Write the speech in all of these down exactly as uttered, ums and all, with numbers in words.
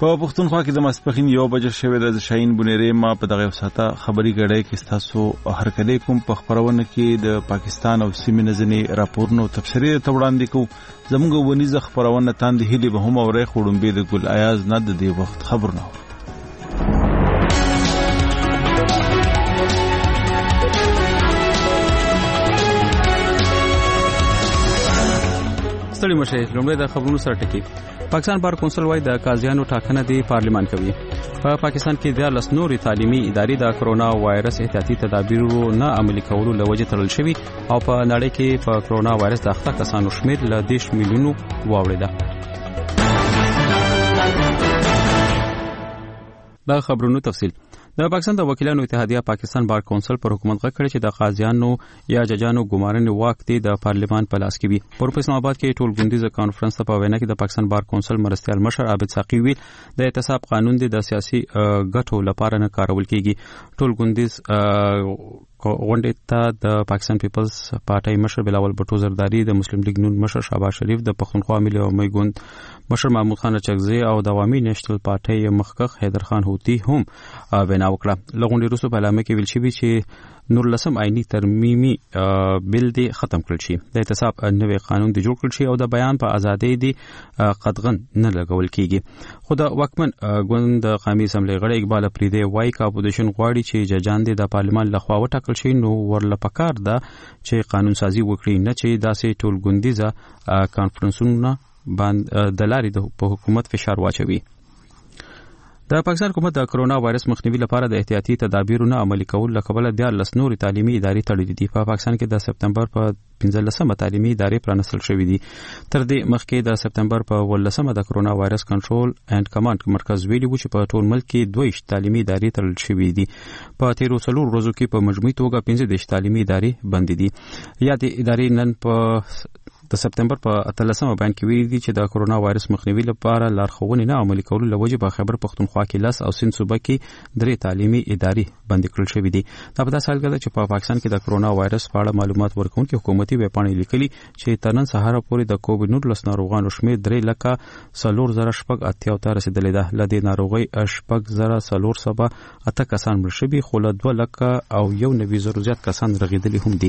په پښتونخوا کې د ماسپښین یو بجې شوې د شاهین بنيري ما په دغه وساته خبري غړې کې تاسو هرکلی کوم په خبرونه کې د پاکستان او سیمې نزنې راپورونو تفسیری ته وړاندې کوو. زموږ ونیزه خبرونه تاند هلي به هم اورې خورم به د ګل ایاز نه د دې وخت خبرونه. ستړي مشه لومړی د خبرونو سره ټکی. پاکستان بار کونسل وايي د قاضیانو ټاکنه دی پارلیمان کوي. په پاکستان کې د لس نوري تعلیمي ادارې د کرونا وایرس احتیاطي تدابیرو نه عملي کولو لوجه تړل شوی او په نړۍ کې په کرونا وایرس د اخته کسانو شمیر له دیش میلیونو واوړي. دا خبرونو تفصیل. د پاکستان د وکیلانو اتحادیه پاکستان بار کونسل پر حکومت غږ کړی چې د قاضیانو یا ججانو ګمارنې واک دی د پارلیمان په لاس کې وي. په اسلام آباد کې ټول ګوندیز کانفرنس په وینا کې د پاکستان بار کونسل مرستیال مشر عابد ساقي ویل د اعتصاب قانون دی د سیاسي ګټو لپاره نه کارول کیږي. ټول ګوندیز غونډې ته د پاکستان پیپلز پارټي مشر بلاول بټو زرداری، د مسلم لیگ نون مشر شهباز شریف، د پښتونخوا ملي عوامي ګوند مشر محمود خان چغزي او د عوامي نېشنل پارټي مخکخ حیدر خان هوتی هم وینا وکړه. لغونډې وروسته په اعلامیه کې ویل شوی چې نور لسم آئینی ترمیمي بل دی ختم کړل شي، د اعتصاب نوې قانون دی جوړ کړل شي او د بیان په ازادۍ دی قدغن نه لګول کیږي. خو د واکمن ګوند قومي اسمبلی غړی اقبال افریدی وايي چې اپوزیشن غواړي چې ججان دی د پارلیمان لخوا وټاکل شي، نو ورله پکار ده چې قانون سازي وکړي، نه چې داسې ټول ګوندیزه کانفرنسونه باندې د لارې په حکومت فشار واچوي. د پاکستان حکومت د کرونا وایرس مخنیوي لپاره د احتیاطي تدابیرو نه عملي کول لکبل د لس نوري تعلیمي ادارې تړلې دي. په پاکستان کې د سپتمبر په پنځلسمه تعلیمي ادارې پرانستل شوې دي. تر دې مخکې د سپتمبر په ولسمه د کرونا وایرس کنټرول اینڈ کمانډ مرکز ویلي و چې په ټول ملک کې دوه تعلیمي ادارې تړل شوې دي. په تیرو څلور ورځو کې په مجموعي توګه پنځه دیش تعلیمي ادارې بند دي. یا د ادارې نن په د سپتمبر په اتلسمه باندې کې ویلي دي چې د کرونا وایرس مخنیوي لپاره لارښوونې نه عملي کولو لوجه په خیبر پښتونخوا کې لس او سند صوبه کې درې تعلیمي ادارې بند کړل شوې دي. دا په داسې حال کې ده چې په پاکستان کې د کرونا وایرس په اړه معلومات ورکوونکي حکومتي ویبپاڼې لیکلي چې تر نن سهار پورې د کووډ نولس ناروغانو شمېر درې لکه څلور زره شپږ اتیا ته رسیدلی ده. له دې ناروغۍ شپږ زره څلور سوه اته کسان مړه شوي، خو له دوه لکه او یو نوي زرو زیات کسان رغېدلي هم دي.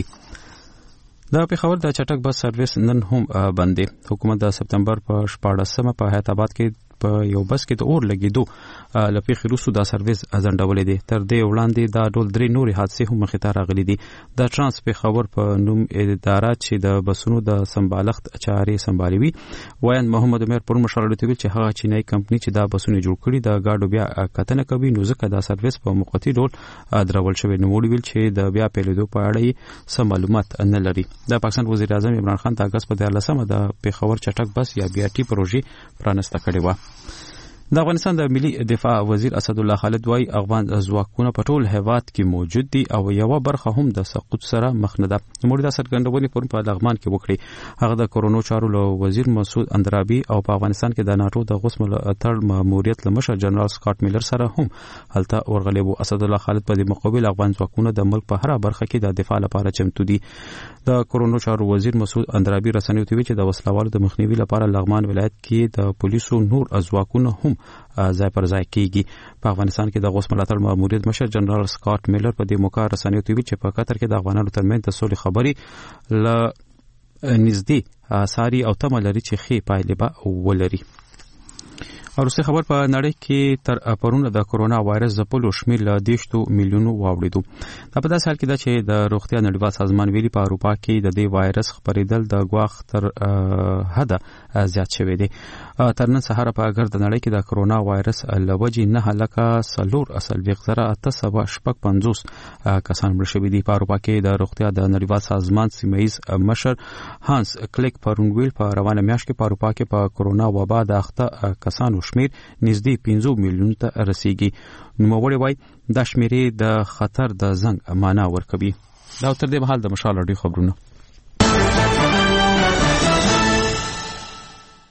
د پېښور د چټک بس سرویس نن هم بند دی. حکومت د سپتمبر په شپاړسمه په حیات آباد کې په یو بس کې د اور لګیدو لپاره روسو دا سرویس ازنډولې دي. تر دې وړاندې دا ډول درې نوري حادثې هم مخې ته راغلي دي. د ترانس پېښور په نوم اداره چې د بسونو د سمبالښت چارې سمبالوي وایي محمد عمر پر مشرلو ته ویل چې هغه چینایي کمپنی چې دا بسونه جوړ کړي د گاډو بیا کتنه کوي، نو ځکه دا سرویس په موقتی ډول درول شوی. نو ویل چې د بیا پیلېدو په اړه سم معلومات نه لري. د پاکستان وزیر اعظم عمران خان د اگست په دیارلسمه د پېښور چټک بس یا بي ار ټي پروژې پرانسته کړې و. د افغانستان د ملي دفاع وزیر اسد الله خالد وايي افغان ځواکونه په ټول هیواد کې موجود دي او یو برخه هم د سقوط سره مخ نه ده. موږ د څرګندونې پر په لغمان کې وکړي. هغه د کرونا چارو له وزیر مسعود اندرابي او په افغانستان کې د ناتو د غوث ملاتړ ماموریت له مشر جنرال سکاټ میلر سره هم هلته ورغلی وو. اسد الله خالد په دې مقابل افغان ځواکونه د ملک په هر برخه کې د دفاع لپاره چمتو دي. د کرونا چارو وزیر مسعود اندرابي رسنیو ته ویل چې د وسلوالو د مخنیوي لپاره لغمان ولایت کې د پولیسو نور ځواکونه هم ځای پر ځای کیږي. په افغانستان کې د غوث ملاتړ ماموریت مشر جنرال سکاټ میلر په دې موقع رسنیو ته ویل چې په قطر کې د افغانانو ترمنځ د سولې خبرې ل نږدې ساري او تمه لري چې ښې پایلې به ولري. وروسته خبر په نړۍ کې تر پرونه د کرونا وایرس د پلو شمیر له دیشتو میلیونو واوړېدو. دا په داسې حال کې ده چې د روغتیا نړیوال سازمان ویلي په اروپا کې د دې وایرس خپرېدل د ګواښ تر حده زیات شوی دی. تر نن سهار په اگر د نړۍ کې د کرونا وایرس له وجې نه لکه څلور څلوېښت زره اته سوه شپږ پنځوس کسان مړه شوي دي. په اروپا کې د روغتیا د نړیوال سازمان سیمهیز مشر هانس کلیک پرون ویل په روانه میاشت کې په اروپا کې په کرونا وبا د اخته کسانو شمیر نږدې پنځه میلیونو ته رسیږي. نوموړی وایي دا شمیرې د خطر د زنګ معنا ورکوي. دا تر دې مهال د مشال اړوي خبرونه.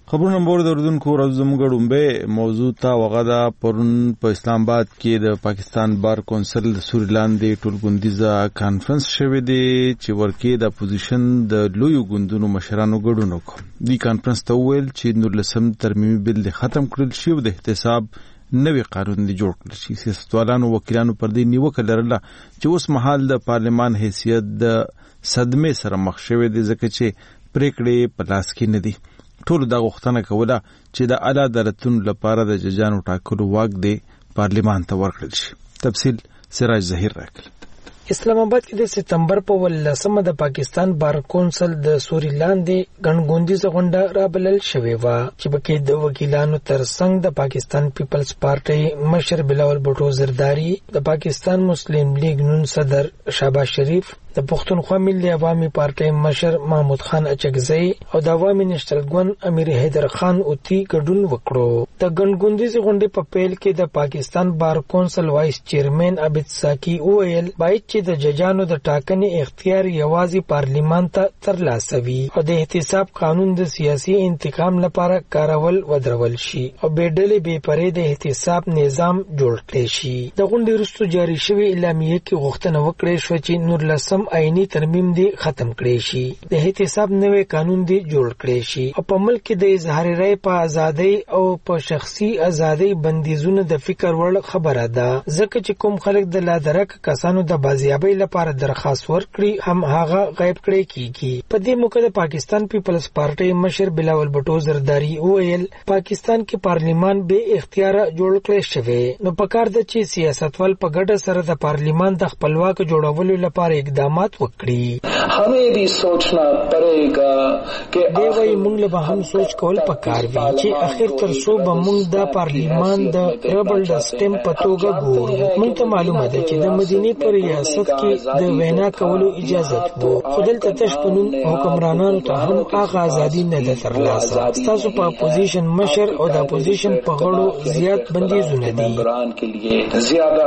خبرونه مور د اردوونکو ورځ زموږ ډومبه موضوع ته وغدا پرون په اسلام آباد کې د پاکستان بار کونسل د سوري لاندې ټولګوندیزه کانفرنس شوه دی چې ورکې د اپوزیشن د لویو ګوندونو مشرانو ګډون وکړ. دی کانفرنس ته ویل چې نولسم ترمیمي بل ختم کړل شي او د احتساب نوې قانون دی جوړ کړل شي. سیاستوالانو وکیلانو پر دې نیوکه لرله چې اوس مهال د پارلمان حیثیت د صدمې سره مخ شوی دی ځکه چې پریکړې په لاس کې نه دي. ټول دا غوښتنه کوله چې د اعلی عدالتونو لپاره د ججانو ټاکلو واک دی پارلمان ته ورکړل شي. تفصیل سراج ظهیر راکړي. اسلام آباد کې د سپتمبر په ولسمه د پاکستان بار کونسل د سوري لاندې ګڼګوندیزه غونډه رابلل شوې وه چې پکې د وکیلانو ترڅنګ د پاکستان پیپلز پارټي مشر بلاول بوټو زرداری، د پاکستان مسلم لیگ نون صدر شهباز شریف، د پښتونخوا ملي عوامي پارټي مشر محمود خان اچکزئی او د عوامي نېشنل ګوند امیر حیدر خان اوتی ګډون وکړو. د ګڼګوندیزې غونډې په پیل کې د پاکستان بار کونسل وایس چیرمن عابد ساکی وویل باید چې د ججانو د ټاکنې اختیار یوازې پارلیمان ته ترلاسه وي او د احتساب قانون د سیاسي انتقام لپاره کارول ودرول شي او بې ډلې بې پرې د احتساب نظام جوړ کړي شي. د غونډې وروسته جاري شوې اعلامیه کې غوښتنه وکړې شوه چې نورلسم آئینی ترمیم دی ختم کړي شي، د احتساب نوې قانون دی جوړ کړي شي او په ملک کې د اظهار رائے په ازادۍ او په شخصي ازادۍ بندیزونه د فکر وړ خبره ده ځکه چې کوم خلک د لادرک کسانو د بازیابۍ لپاره درخواست ورکړي هم هغه غیب کړي کیږي. په دې موقع د پاکستان پیپلز پارټي مشر بلاول بوټو زرداری وویل پاکستان کې پارلیمان به اختیار جوړ کړي شوی نو پکار د چې سیاستوال په ګډه سره د پارلیمان د خپلواک جوړولو لپاره اقدامات وکړي. हमें भी सोचना पड़ेगा कि دیوی مونږ له هم سوچ کول پکار وی چې اخر تر څو به مونږ د پارلیمان د ربل د سټیم په توګه ګورو. مونږ ته معلومه ده چې د مدینه پر ریاست کې د وینا کولو اجازه وو خو دلته تش قانون حکمرانانو ته هم هغه ازادي نه ده ترلاسه. تاسو په اپوزیشن مشر او د اپوزیشن په غړو زیات بندیزونه دي. के लिए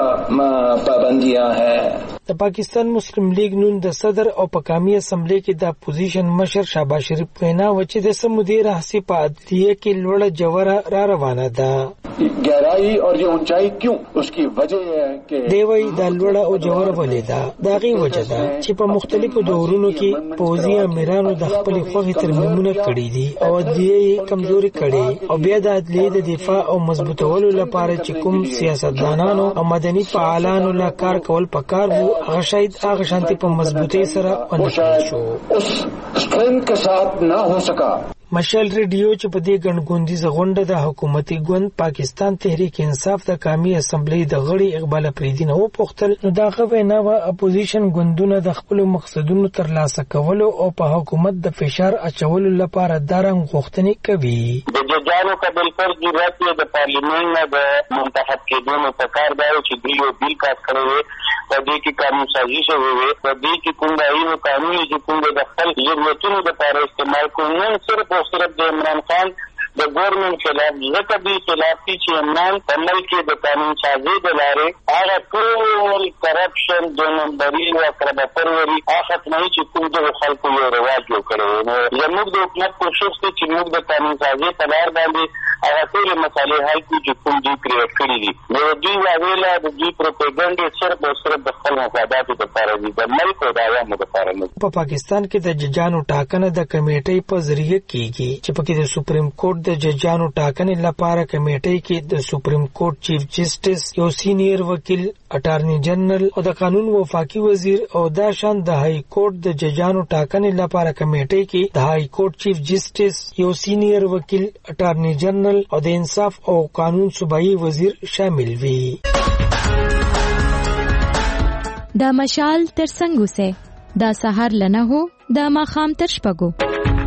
ज्यादा पाबंदियां हैं. د پاکستان مسلم لیگ نون د صدر او په قومي اسمبلی کې د اپوزیشن مشر شهباز شریف وینا و چې د سمودي راهسي په عدلیه کې لوړه جوړه را روانه ده. گہرائی اور یہ اونچائی کیوں؟ اس کی وجہ یہ ہے کہ دیوی د لوړه او جوړه ولیدا داغي وجه ده چې په مختلفو دورونو کې پوزي امیرانو د خپل خوغي ترمیمونه کړی دي او عدلیه کمزوري کړي او بیا د عدلیه د دفاع او مضبوطولو لپاره چې کوم سیاستدانانو او مدني فعالانو لا کار کول پکار وو هغه شاید هغه شانتي په مضبوطی سره ونکړل شو. اس سٹرینتھ کے ساتھ نہ ہو سکا. مشال ریډیو چې په دې ګڼګوندیزه غونډه د حکومتي ګوند پاکستان تحریک انصاف د قومي اسمبلی د غړي اقبال افریدی نه وپوښتل نو دا غوښنه نه اپوزیشن ګوندونه د خپل مقصدونو ترلاسه کولو او په حکومت د فشار اچولو لپاره دارنګ غوښتنې کوي. د ججانو کا بل پر ضرورت د پارلیمان نه د منتخب کېدو په کار دی چې دوی یو بیل پاس کړی وي په دې کې قانون سازي شوی وي په دې کې کوم ځای قانوني چې کوم د خپل ضرورتونو لپاره استعمال کوي نه صرف صرف د عمران خان د ګورنمنت خلاف ځکه دوی خلاف دي چې عمران په ملک کې د قانون سازي د لارې هغه ټول کرپشن د نمبري او کرپټوري هغه نه چې کوم د خلکو یو رواج جوړ کړو نو زموږ د حکومت کوشش دی چې موږ د قانون سازي په لار باندې هغه ټول مسالې حل کړو چې کوم دوی کریټ کړی دي نو دوی واویلا د دوی پروپاګاندا صرف او صرف د خپل مفاداتو لپاره دي د ملک او د عوامو لپاره نه. په پاکستان کې د ججانو ټاکنه د کمیټې په ذریعہ کیږي چې پکې د سپریم کورټ د ججانو ټاکنې لپاره کمیټې کې د سپریم کورټ چیف جسټس یو سینیئر وکیل اټارنی جنرال او د قانون وفاقي وزیر او دا شان د های کورټ د ججانو ټاکنې لپاره کمیټې کې د های کورټ چیف جسټس یو سینیئر وکیل اټارنی جنرال او د انصاف او قانون صوبایي وزیر شامل وي. دا مشال تر څنګه سه دا سحر لنه هو دا ماخام تر شپګو.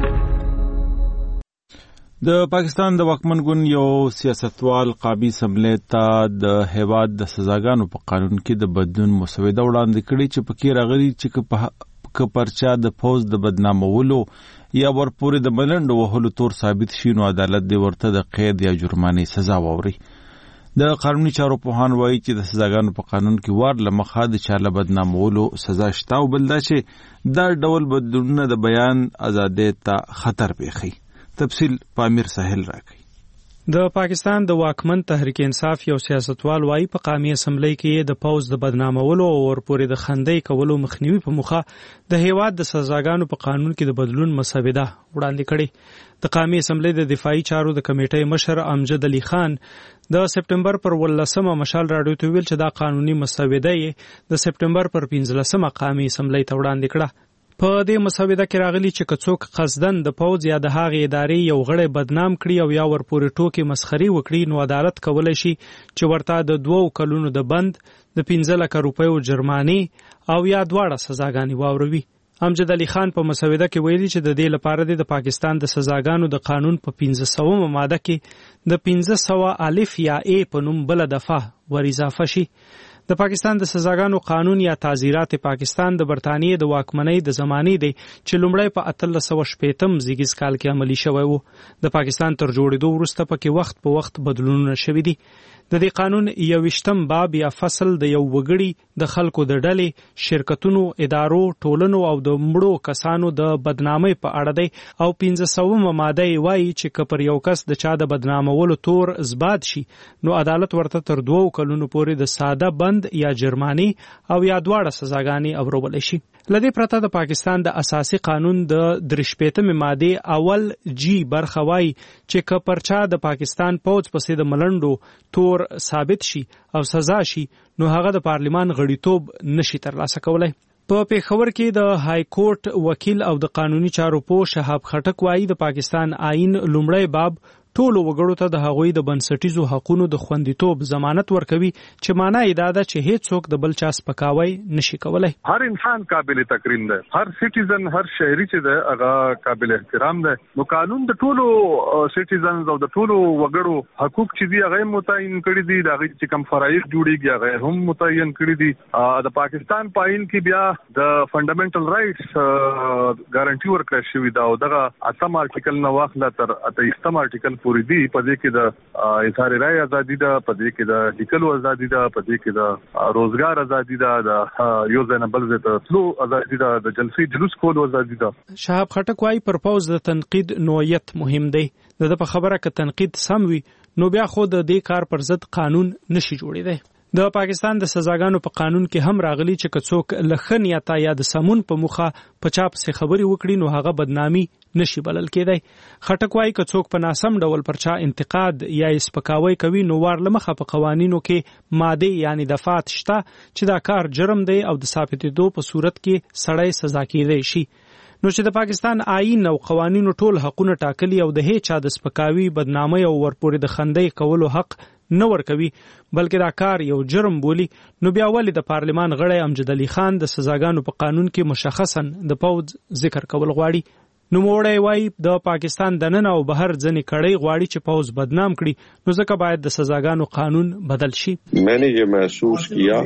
د پاکستان د واکمن ګوند یو سیاستوال قابی اسمبلی ته د هیواد د سزاګانو په قانون کې د بدلون مسوده وړاندې کړي چې پکې راغلي چې په پرچا د فوز د بدنامولو یا ورپورې د ملنډ وهلو تور ثابت شي نو عدالت دی ورته د قید یا جرمانې سزا واوري. د قانوني چارو پوهان وایي چې د سزاګانو په قانون کې وار لمخه د چا له بدنامولو سزا شته او بل دا چې دا ډول بدلونونه د بیان ازادۍ ته خطر پیښي. تفصیل په امیر ساحل راکړي. د پاکستان د واکمن تحریک انصاف یو سیاستوال وايي په قومي اسمبلی کې د پوز د بدنامولو او ورپورې د خندۍ کولو مخنیوي په مخه د هیواد د سزاګانو په قانون کې د بدلون مسوده وړاندې کړې. د قومي اسمبلی د دفاعي چارو د کمیټې مشر امجد علي خان د سپټمبر پر ولسمه مشال راډیو ته ویل چې دا قانوني مسوده یې د سپټمبر پر پنځلسمه قومي اسمبلی ته وړاندې کړه. په دې مسوده کې راغلي چې کڅوک قصدن د پوز یا د هغې ادارې یو غړی بدنام کړي او یا ورپورې ټوکې مسخري وکړي نو عدالت کولی شي چې ورته د دوو کلونو د بند د پنځه لکه روپیو جرمانې او یا دواړه سزاګانې واوروي. امجد علي خان په مسوده کې ویلي چې د دې لپاره د پاکستان د سزاګانو د قانون په پنځه سوه ماده کې د پنځه سوه الف یا ای په نوم بله دفعه ور اضافه شي. د پاکستان د سزاګانو قانون یا تعزیرات پاکستان د برتانیې د واکمنۍ د زمانې دی چې لومړی په اتلس سوه شپېتم زیږیز کال کې عملي شوی و. د پاکستان تر جوړېدو وروسته پکې وخت په وخت بدلونونه شوي دي. د دې قانون یوویشتم باب یا فصل د یو وګړي د خلکو د ډلې، شرکتونو، ادارو، ټولنو او د مړو کسانو د بدنامۍ په اړه دی او پنځه سومه ماده یې وایي چې که پر یو کس د چا د بدنامولو تور اثبات شي نو عدالت ورته تر دوو کلونو پورې د ساده بند یا جرماني او یا دواړه سزاګانې اورولی شي. لدې پرته د پاکستان د اساسي قانون د درې شپېتمې مادې اول جی برخه وایي چې که پر چا د پاکستان پوځ پسې د ملنډو تور ثابت شي او سزا شي نو هغه د پارلیمان غړیتوب نشي ترلاسه کولی. په پیښور کې د های کورټ وکیل او د قانوني چارو پوه شهاب خټک وایي د پاکستان آئین لومړی باب ټولو وګړو ته د هغوی د بنسټیزو حقونو د خوندیتوب ضمانت ورکوي چې معنا یې دا ده چې هیڅ څوک د بل چا سپکاوی نشي کولی. هر انسان قابل تکریم ده، هر سټیزن، هر شهري چې ده هغه قابل احترام ده. نو قانون د ټولو سټیزنز او د ټولو وګړو حقوق چې دي هغه متعین کړي دي، د هغه چې کوم فرایض جوړیږي هغه هم متعین کړي دي. د پاکستان په آئین کې بیا د فنډامنټل رائټس ګارانټي ورکړل شوې ده او دغه اتم آرټیکل نه واخله تر اتهیستم آرټیکل پورې دي. په دې کې د اظهار رائے ازادي ده، په دې کې د لیکلو ازادي ده، په دې کې د روزګار ازادي ده، د یو ځای نه بل ځای ته تلو ازادي ده، د جلسې جلوس کولو ازادي ده. شهاب خټک وایي پر پوز د تنقید نوعیت مهم دی. د په خبره که تنقید سم وي نو بیا خو د دې کار پر ضد قانون نشي جوړېدی. د پاکستان د سزاګانو په قانون کې هم راغلي چې که څوک له ښه نیته یا د سمون په موخه په چا پسې خبرې وکړي نو هغه بدنامي نشي بلل کېدی. خټک وایي که څوک په ناسم ډول پر چا انتقاد یا یې سپکاوی کوي نو وار له مخه په قوانینو کې مادې یعنی دفعات شته چې دا کار جرم دی او د ثابتېدو په صورت کې سړی سزا کېدی شي. نو چې د پاکستان آئین او قوانینو ټول حقونه ټاکلي او د هیڅ چا د سپکاوي، بدنامۍ او ورپورې د خندۍ کولو حق نه ورکوي بلکې دا کار یو جرم بولی نو بیا ولې د پارلمان غړی امجد علي خان د سزاګانو په قانون کې مشخصا د پوځ ذکر کول غواړي. نو موړی وایي د پاکستان دننه او بهر ځنې کړۍ غواړي چې پوځ بدنام کړي نو ځکه باید د سزاګانو قانون بدل شي. میں نے یہ محسوس کیا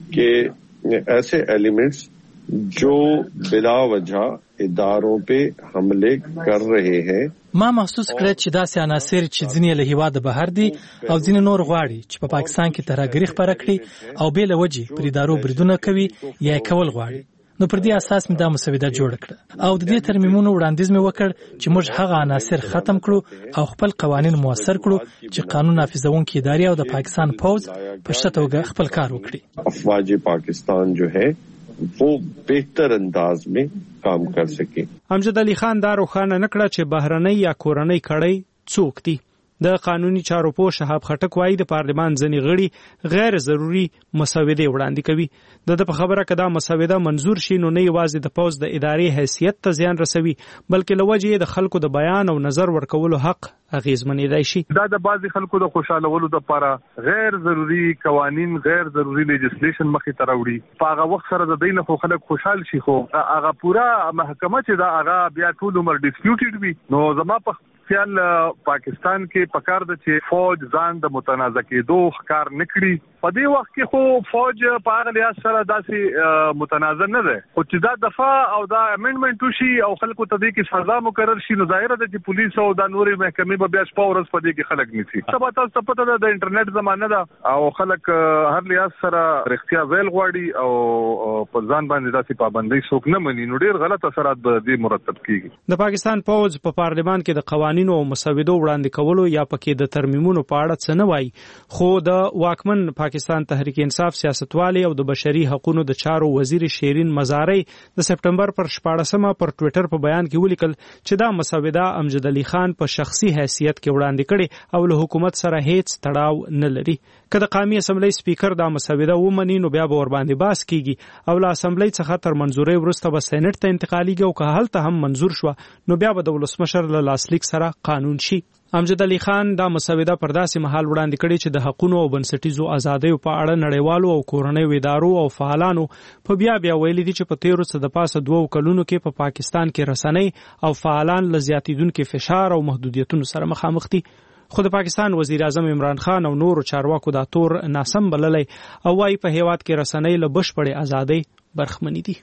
کہ ایسے ایلیمنٹس جو بلا وجہ اداروں پہ حملے کر رہے ہیں ما محسوس کړ چې داسې عناصر چې ځینې له هیواده بهر دي او ځینې نور غواړي چې په پاکستان کې ترهګري خپره کړي او بې له وجې پر ادارو بریدونه کوي یا یې کول غواړي. نو پر دې اساس مې دا مسوده جوړه کړه او د دې ترمیمونو وړاندیز مې وکړ چې موږ هغه عناصر ختم کړو او خپل قوانین موثر کړو چې قانون نافذونکي ادارې او د پاکستان پوځ په ښه توګه خپل کار وکړي. افواج پاکستان جو ہے وہ بہتر انداز میں کام کر سکے. امجد علي خان دا روښانه نکړه چې بهرنۍ یا کورنۍ کړۍ څوک دي. د قانوني چارو پوه شهاب خټک وایي د پارلمان ځینې غړي غیر ضروري مسودې وړاندې کوي. د په خبره که دا مسوده منظور شي نو نه یوازې د پوځ د ادارې حیثیت ته زیان رسوي بلکې له وجې د خلکو د بیان او نظر ورکولو حق اغیزمنېدای شي. دا د بعضې خلکو د خوشحالولو دپاره غیر ضروري قوانین، غیر ضروري لیجسلیشن مخې ته راوړي. په هغه وخت سره د دوی نه خو خلک خوشحال شي خو هغه پوره محکمه چې دا هغه بیا ټول عمر ډسپیوټډ وي. نو زما په خیال پاکستان کې پکار د چې فوج ځان د متنازع کېدو ښکار نه کړي. په دې وخت کې خو فوج په هغه لحاظ سره داسې متنازع نه ده خو چې دا دفاع او دا امندمنت وشي او خلکو ته دې کې سزا مقرر شي نو ظاهره ده چې پولیس او د نورې محکمې به بیا شپه ورځ په دې کې خلک نیسي. سبا تاسو ته پته ده د انټرنیټ زمانه ده او خلک هر لحاظ سره رښتیا ویل غواړي او په ځان باندې داسې پابندۍ څوک نه مني نو ډېر غلط اثرات به دې مرتب کیږي. د پاکستان پوځ په پارلمان کې د قوانینو قوانینو او مسودو وړاندې کولو یا پکې د ترمیمونو په اړه څه نه وایي، خو د واکمن پاکستان تحریک انصاف سیاستوالي او د بشري حقوقو د چارو وزیر شیرین مزاری د سپټمبر پر شپاړسمه پر ټوئیټر په بیان کې ولیکل چې دا مسوده امجد علي خان په شخصي حیثیت کې وړاندې کړي او له حکومت سره هیڅ تړاو نه لري. که د قومي اسمبلی سپیکر دا مسوده ومني نو بیا به ورباندې باس کیږي او له اسمبلی څخه تر منزوري وروسته به سېنات ته انتقالیږي او که هلته هم منزور شو نو بیا به د ولسمشر له لاسلیک سره قانون شي. امجد علي خان دا مسوده پر داسې مهال وړاندې کړي چې د حقوقو او بنسټیزو ازادیو په اړه نړیوالو او کورنیو ادارو او فعالانو په بیا بیا ویلي دي چې په تیرو څه د پاسه دوه کلونو کې په پا پاکستان کې رسنۍ او فعالان له زیاتیدونکو فشار او محدودیتونو سره مخامخ دي. خو د پاکستان وزیر اعظم عمران خان او نورو چارواکو دا تور ناسم بللی او وايي په هیواد کې رسنۍ له بشپړې ازادۍ برخمنې دي.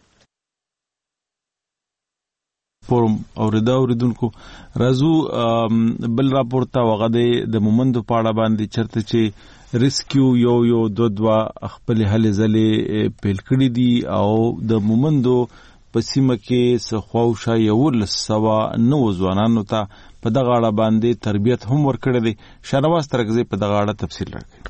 پورم اوریدا اوریدونکو راځو بل راپور ته وغه د مومندو پاړه باندې چرته چې ریسکیو یو یو دو دوا خپل هلې ځلې پیل کړي دي او د مومندو په سیمه کې سخواوشه یو لسوا نو ځوانانو ته په دغه اړه باندې تربیت هم ورکړی دی. شاهنواز ترکزی په دغه اړه تفصیل راکړي.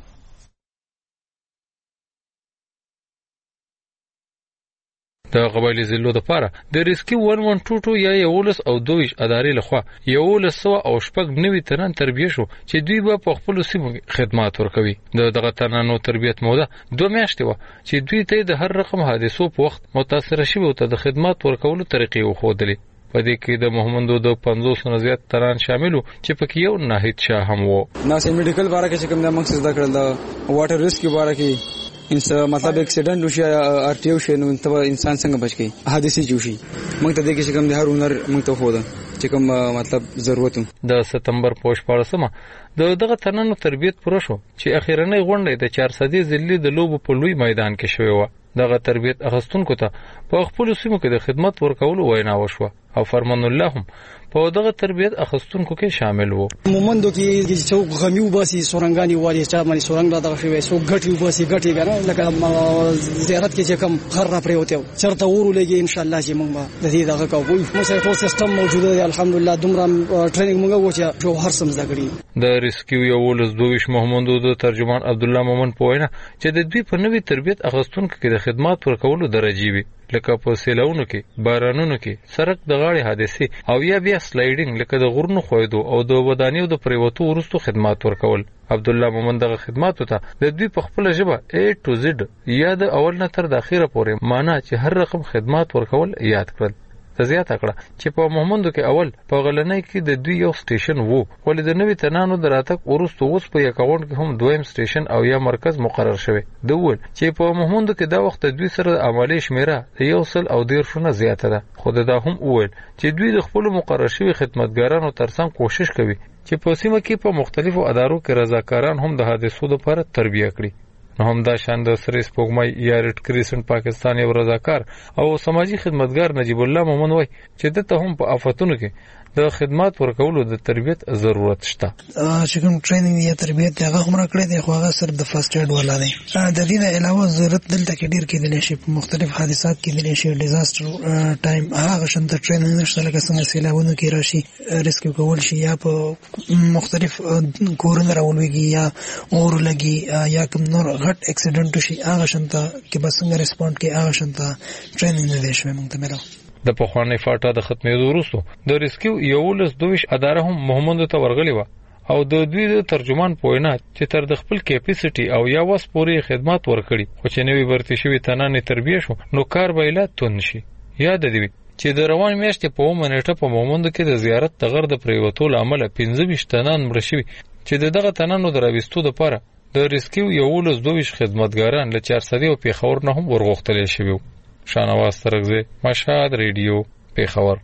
د قبایلی ضلعو دپاره د ریسکي ون ون ټو ټو یا یولس او دویش ادارې لخوا یولس سوه او شپږ نوي تنان تربیه شو چې دوی به په خپلو سیمو خدمات ورکوي. د دغه تنانو تربیت موده دوه میاشتې وه چې دوی ته د هر رقم حادثو په وخت متاثره شویو ته د خدمات ورکولو طریقې وښودلې. په دې کې د محمدو د پنځوس نه زیات تران شامل وو چې پکې یو ناهید شاه هم وو. ناسې میډیکل باره کې چې کوم د مقصد زده کړل د واټر ریسک باره کې انس مطلب اکسیډنټ وشي ارټیو شي نو ته انسان څنګه بچ کی حادثه جوشي موږ ته د کې کوم د هر هنر موږ ته خو ده چې کوم مطلب ضرورت د سپتمبر په شپاړسمه د دغه تنانو تربیت پوره شو چې اخیرنۍ غونډه د چار صدې ضلعي د لوبو په لوی میدان کې شوې و. دغه تربیت اخستونکو ته په خپل سیمو کې د خدمت ورکولو وینا وشوه او فرمان الله هم په دغه تربیت اخستونکو کې شامل وو. مومندو کې څوک غمی وباسي سورنګانی واري چا باندې سورنګ را دغه شوی څوک غټي وباسي غټي غره لکه زیارت کې چې کوم خر را پریوته چرته ورو لګي ان شاء الله چې موږ د دې دغه کوو موږ ټول سیستم موجوده دی الحمدلله دومره ټریننګ موږ وچا جو هر سم زګړي. د ریسکیو یو ولس دویش محمدو د ترجمان عبد الله مومن په وینا چې د دوی په نوې تربیت اخستونکو کې د خدمات ورکولو درجه وي لکه په سیلاونو کې بارانونو کې سرک د غاړې حادثه او یا بیا سلایډینګ لکه د غرونو خویدو او د ودانیو د پریوتو وروستو خدمات ورکول. عبد الله مومن دغه خدماتو ته د دوی په خپل ژبه A to Z یا د اول نه تر د اخیره پورې معنا چې هر رقم خدمات ورکول یاد کړل. زیاته کړه چې په محمدو کې اول په غلنۍ کې د دوی یو سټیشن وو ولې د نوې تنانو دراتک ورستو اوس په یکاون کې هم دویم سټیشن او یا مرکز مقرر شوی. د ول چې په محمدو کې دا وخت دوی سره عملی شمیره د یو سل او ډیر شونه زیاته ده. خو دا هم وویل چې دوی د خپل مقرر شوی خدمتګارانو ترڅنګ کوشش کوي چې په سیمه کې په مختلفو ادارو کې رضاکاران هم د حادثو لپاره تربیه کړي. نو هم دا شان د سری سپوږمۍ یا ریډ کریسنټ پاکستان یو رضاکار او سماجی خدمتګار نجیب الله مومن وای چې دته هم په آفاتونو کې د خدمات ورکولو د تربیت ضرورت شته. چې کوم ټریننګ یا تربیت هغه هم راکړی دی خو هغه سره د فرست ایډ ولا دی. د دې نه علاوه ضرورت دلته کې ډیر کېدلی شي په مختلف حادثات کې کېدلی شي ډیزاستر ټایم هغه شنت ټریننګ نشته لکه څنګه سیلابونو کې راشي ریسکیو کول شي یا په مختلف کورونه راولويږي یا اور لګي یا کوم نور غټ اکسیډنټ شي هغه شنت کې بس څنګه ریسپونډ کې هغه شنت ټریننګ نه دی شوی موږ ته ملو. د پخوانی فاټا د ختمېدو وروسته د ریسکیو یولس دویش اداره هم محمدو ته ورغلی و او د دوی د ترجمان په وینا چې تر د خپل کیپیسټي او یا وس پورې خدمات ورکړي خو چې نوې برتي شوی تنانې تربیه شو نو کار به لا تون شي. یاد دی چې د روان میاشتې په منېټه په محمدو کې د زیارت تغر د پریوتو لامل پنځه ویشت تنان مړ شوي چې دغه تنانو دراوستو لپاره د ریسکیو یولس دویش خدمتګاران له چار صدې او پیښور نه هم ورغوښتل شوي. شاهنواز ترکزی مشهد ریډیو پیښور.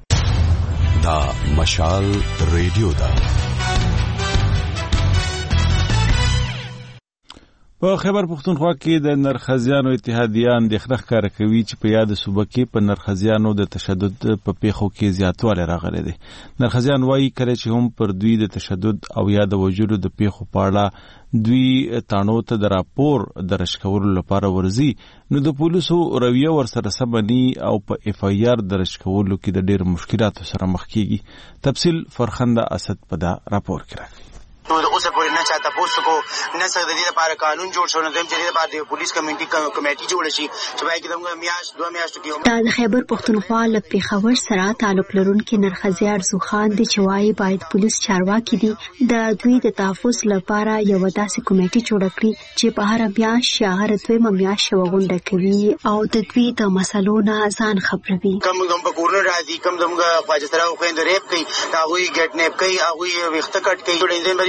دا مشال ریډیو دا په خیبر پښتونخوا کې د نرخزیانو اتحادیه اندېښنه ښکاره کوي چې په یاد صوبه کې په نرخزیانو د تشدد په پیښو کې زیاتوالی راغلی دی. نرخزیان وایي کله چې هم پر دوی د تشدد او یا د وژلو د پیښو په اړه دوی تاڼو ته د راپور درج کولو لپاره ورځي نو د پولیسو رویه ورسره سمه ني او په اف آی آر درج کولو کې د ډېر مشکلاتو سره مخ کیږي. تفصیل فرخنده اسد په دا راپور کې راغلی. نو د اوسه پورې نه چاته پوسټ کو نه څنګه د دې لپاره قانون جوړ شو، نه د دې لپاره د پولیس کمیټي کمیټي جوړ شي چې باید د میاش دوه میاشتو کې د خیبر پښتونخوا له پیښور سره تعلق لرونکي نرخزي ارزو خان د چوای باید پولیس چارواکي دي د دوی د تحفظ لپاره یو داسې کمیټي جوړ کړي چې په هر میاش یا هر دوه میاش وغونډه کوي او د دوی د مسلو نه ځان خبروي. کوم کوم په کورن راځي کوم دمغه خواجه سره خويند ریپ کوي هغه ګټ نیپ کوي هغه وخت کټ کوي ډېر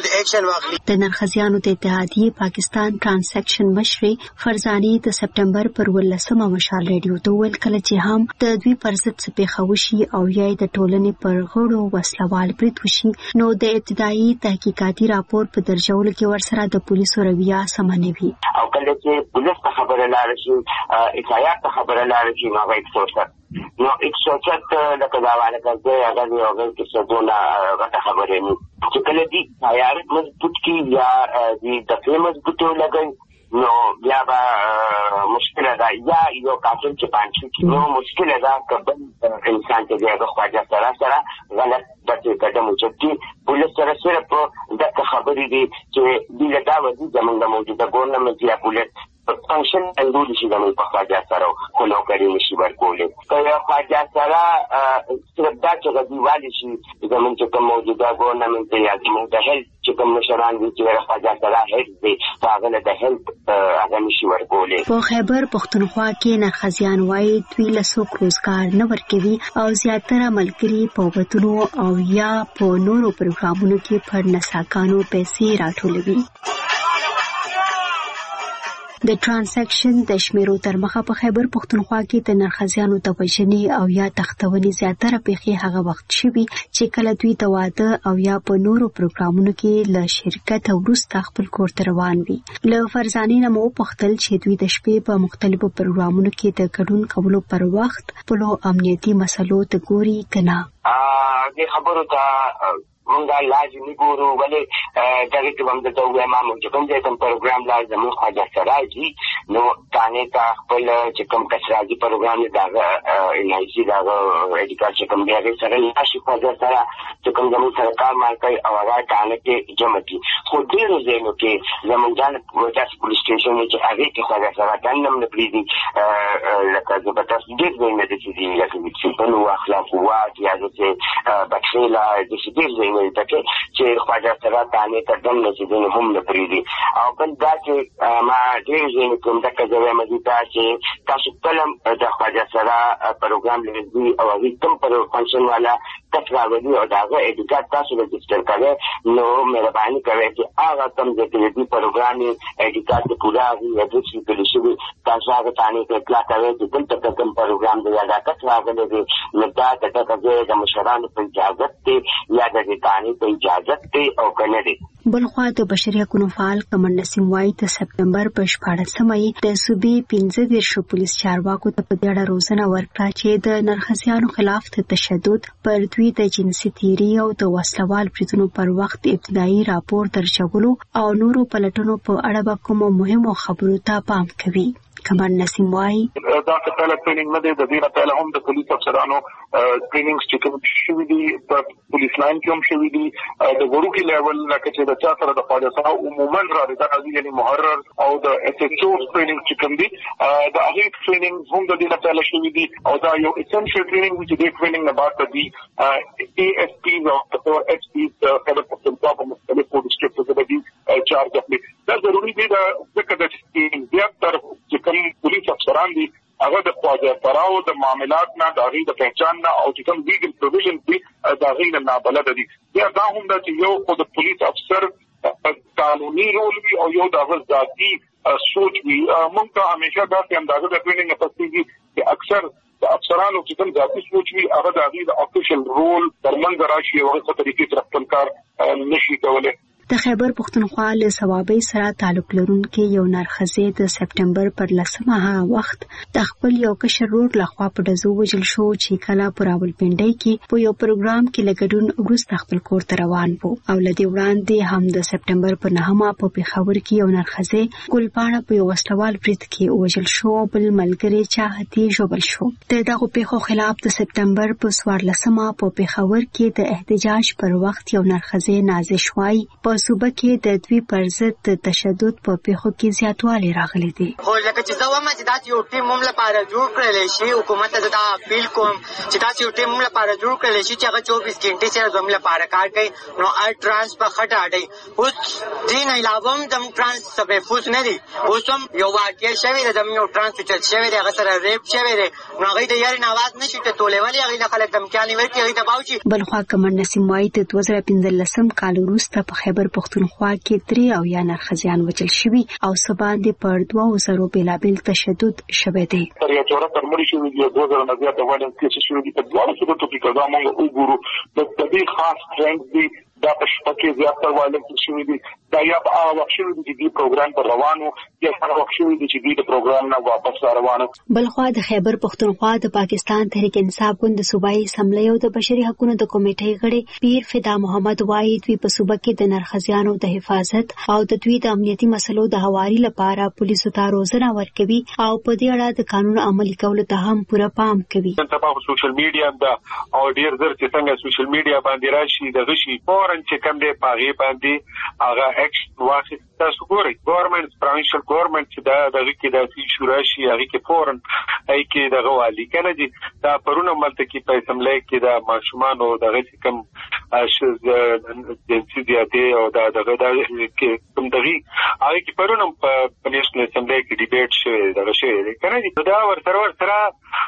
د نرخزیانو د اتحادیې پاکستان ترانزیکشن مشري فرزاني د سپټمبر پر ولسمه مشال ریډیو ته ویل کله چې هم د دوی پر ضد څه پیښه وشي او یا د ټولنې پر غړو وسلوال برید وشي نو د ابتدایي تحقیقاتي راپور په درجولو کې ورسره د پولیسو رویه سمه نه وي او کله چې پولیس ته خبره لاړ شي احتیاط ته خبره لاړ شي نو هغه څه نو ایک سو چت لکه دا والا کوي هغه دی هغه کې څه دونه غټه خبره نه چې کله دې تیار مضبوط کی یا دې د مضبوطو لګي نو بیا به مشکل ده یا یو کافر چې پانچ نو مشکل ده کبل انسان ته دغه خواجه سره سره غلط د قدم اوچتي پولیس سره صرف د خبرې دي چې دې دا وځي زمونږ موجوده ګورنمنت یا پولیس فنکشن اندول شي زموږ په خواجه سره خو نو کوي نشي ورکولې که خواجه سره صرف دا چې غوډیوالي شي زموږ چې کوم موجوده ګورنمنت یا زموږ د هیلث چې کوم مشران دي چې خواجه سره هیلث دي هغه له د هیلث هغه نشي ورکولې. په خیبر پښتونخوا کې نرخزیان وایي دوی له څوک روزګار نه ورکوي او زیاتره ملګري په وطنو او یا په نورو پروګرامونو کې پر نساکانو پیسې راټولوي. د ترانزیکشن د شمیرو تر مخه په خیبر پښتونخوا کې د نرخزیانو د وژنې او یا تختونې زیاتره پیښې هغه وخت شوي چې کله دوی د واده او یا په نورو پروګرامونو کې له شرکت وروسته خپل کور ته روان وي. له فرزانې نه مو وپوښتل چې دوی د شپې په مختلفو پروګرامونو کې د ګډون کولو پر وخت خپلو امنیتي مسلو ته ګوري که نه. دې خبرو ته مونږه لازمي ګورو ولې دغه کې هم د دوه امام چې کوم ځای کوم پروګرام لازم خواجه سره راځي نو تانه تا خپل چې کوم کسراجي پروګرام دا انایسي دا اډیکال چې کوم دی هغه سره لاشي خواجه سره چې کوم زموږ سرکار مال کوي او هغه تانه کې جمع کی خو ډیرو ځایونو کې زموږ ځان وځي پولیس سټیشن چې هغه کې خواجه سره تنم نه پریدي لکه د بتاس ډیر ځایونه دي چې لکه چې په نو اخلاق وات یا چې بکسیلا د دې ته چې خواجه سره تانه ته دم نه چې هم نه پریدي او بل دا چې ما ډېر ځینې کوم د کځوي مزيدا چې تاسو کلم د خواجه سره پروګرام لري او هغه کوم پر فنکشن والا تکراوي او داغه اډیکټ تاسو رجسٹر کړئ نو مهرباني کوئ چې هغه کوم د دې پروګرام اډیکټ پورا وي چې کلی شي تاسو هغه تانه ته اطلاع کوئ چې کوم څه کوم پروګرام دی یا دا تکراوي دی نو دا تکراوي د مشرانو په اجازه ته یا د تانه په اجازه ته او کنه دی. بلخوا د بشري حقوقو فعال کمر نسیم وای د سپټمبر په شپاړسمه د صوبې پنځه دیرشو پولیس چارواکو ته په ډېره روزنه ورکړه چې د نرخزیانو خلاف د تشدد پر دوی د جنسي تیری او د وسلوال بریدونو پر وخت ابتدایي راپور درجولو او نورو پلټنو په اړه به کومو مهمو خبرو ته پام کوي. کمر نسیم وای دا ټاله ټریننګ نه دی د دې لپاره هم د پولیس افسرانو ټریننګ چې کوم شوي دي په پولیس لاین کې هم شوي دي د ورو کې لیول لکه چې د چا سره د فعالیت سره عموما راځي دا یعنی محرر او د ایس ایچ او ټریننګ چې کوم دي د هغه ټریننګ هم د دې لپاره شوي دي او دا یو اسنشل ټریننګ چې د ټریننګ نه بعد دی ای ایس پی او ایچ پی د خبر پښتونخوا په مختلفو ډیسټریکټونو کې دي چارج اخلي دا ضروري دی دا ځکه چې زیاتره چې کوم پولیس افسران دي هغه د خواجه سراو د معاملات نه د هغې د پہچان نه او چې کوم لیګل پروویژن دي د هغې نه نابلده دي. بیا دا هم ده چې یو خو د پولیس افسر قانوني رول وي او یو د هغه ذاتي سوچ وي. موږ ته همیشه داسې اندازه د ټریننګ نه پسېږي چې اکثر د افسرانو چې کوم ذاتي سوچ وي هغه د هغې د افیشل رول تر منځ راشي او هغه په طریقې سره خپل کار نشي کولی. د خیبر پښتونخوا له صوابۍ سره تعلق لرونکي یو نرښځې د سپټمبر پر لسمه هغه وخت د خپل یو کشر ورور لخوا په ډزو وژل شو چې کله په راولپنډۍ کې په یو پروګرام کې له ګډون وروسته خپل کور ته روان وو. او له دې وړاندې هم د سپټمبر په نهمه په پېښور کې یو نرښځې ګلپاڼه په یو وسلوال برید کې وژل شو او بل ملګری چاهتي ژوبل شو. د دغو پیښو خلاف د سپټمبر په څوارلسمه په پېښور کې د احتجاج پر وخت یو نرښځې نازش وایي په صوبه کې د دوی پر ضد د تشدد په پیښو کې زیاتوالی راغلی دی. خو لکه چې زه وایم چې دا یو ټیم هم لپاره جوړ کړلی شي، حکومت ته دا اپیل کوم چې دا یو ټیم هم لپاره جوړ کړلی شي چې هغه چوبیس غنټې سره زموږ لپاره کار کوي. نو هر ټرانس په ښه ډاډی اوس دې نه علاوه هم زموږ ټرانس څه محفوظ نه دي. اوس هم یو واقع شوی دی، زموږ یو ټرانس اوچت شوی دی، هغه سره ریپ شوی دی. نو هغوی د یارې نه اواز نه شي ټټولی، ولې هغوی له خلک دمکیانې ورکړي، هغوی ته باو شي. بل خوا کمر نسیم وایي د دوه زره پنځلسم کال وروسته په خیبر پښتونخوا کې درې اویا نرښځیان وژل شوي او څه باندې پر دوه زرو بېلابېل تشدد شوی دی. تر یو چوره تر مړي شوي دي، دوه زره نه زیات وایلنس کیسې شوي دي. په دواړو صورتو کې که دا موږ وګورو د دې خاص ټرینډ دی، دا په شپه کې زیات تر وایلنس شوي دي. دا یا په هغه وخت شوي دي چې دوی پروګرام پر روان وو، یا هغه وخت شوي دي چې دوی د پروګرام نه واپس را روان وو. بل خوا د خیبر پښتونخوا د پاکستان تحریک انصاف ګوند د صوبایي اسمبلی او د بشري حقوقو د کمیټې غړي پیر فدا محمد وایي دوی په صوبه کې د نرښځیانو د حفاظت او د دوی د امنیتي مسلو د هواري لپاره پولیسو ته روزنه ورکوي او په دې اړه د قانون عملي کولو ته هم پوره پام کوي. په سوشل میډیا دا او ډیر زر چې څنګه سوشل میډیا باندې راشي د غشي فورن چې کوم دی پاغي باندې هغه اکشن واخلي. تاسو ګورئ ګورنمنت پروینشل ګورنمنت چې دا دغه کې د شورا شي هغه کې فورن هي کې دغه والی کنه دي دا پرونه ملته کې په اسمبلی کې دا ماشومان او دغه کوم اشز جنسي زیاتې او دا دغه کې کوم دغه هغه کې پرونه په نېشنل اسمبلی کې ډیبیټ شوی دغه شوی کنه دي دا ور سره ور سره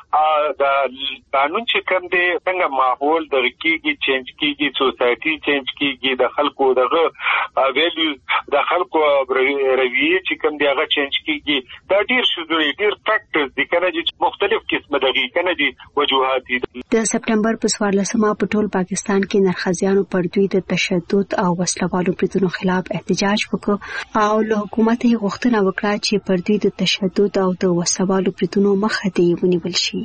دا قانون چې کوم دی څنګه ماحول دغه کېږي چینج کېږي سوسایټي چینج کېږي د خلکو دغه ویلیوز د خلکو رویه چې کوم دی هغه چینج کېږي. دا ډیر شوی ډیر فیکټرز دي کنه چې مختلف قسمه دغه کنه دي وجوهات دي. د سپټمبر په څوارلسمه په ټول پاکستان کې نرښځیانو پر دوی د تشدد او وسلوالو بریدونو خلاف احتجاج وکړ او له حکومت یې غوښتنه وکړه چې پر دوی د تشدد او د وسلوالو بریدونو مخه دې ونیول شي.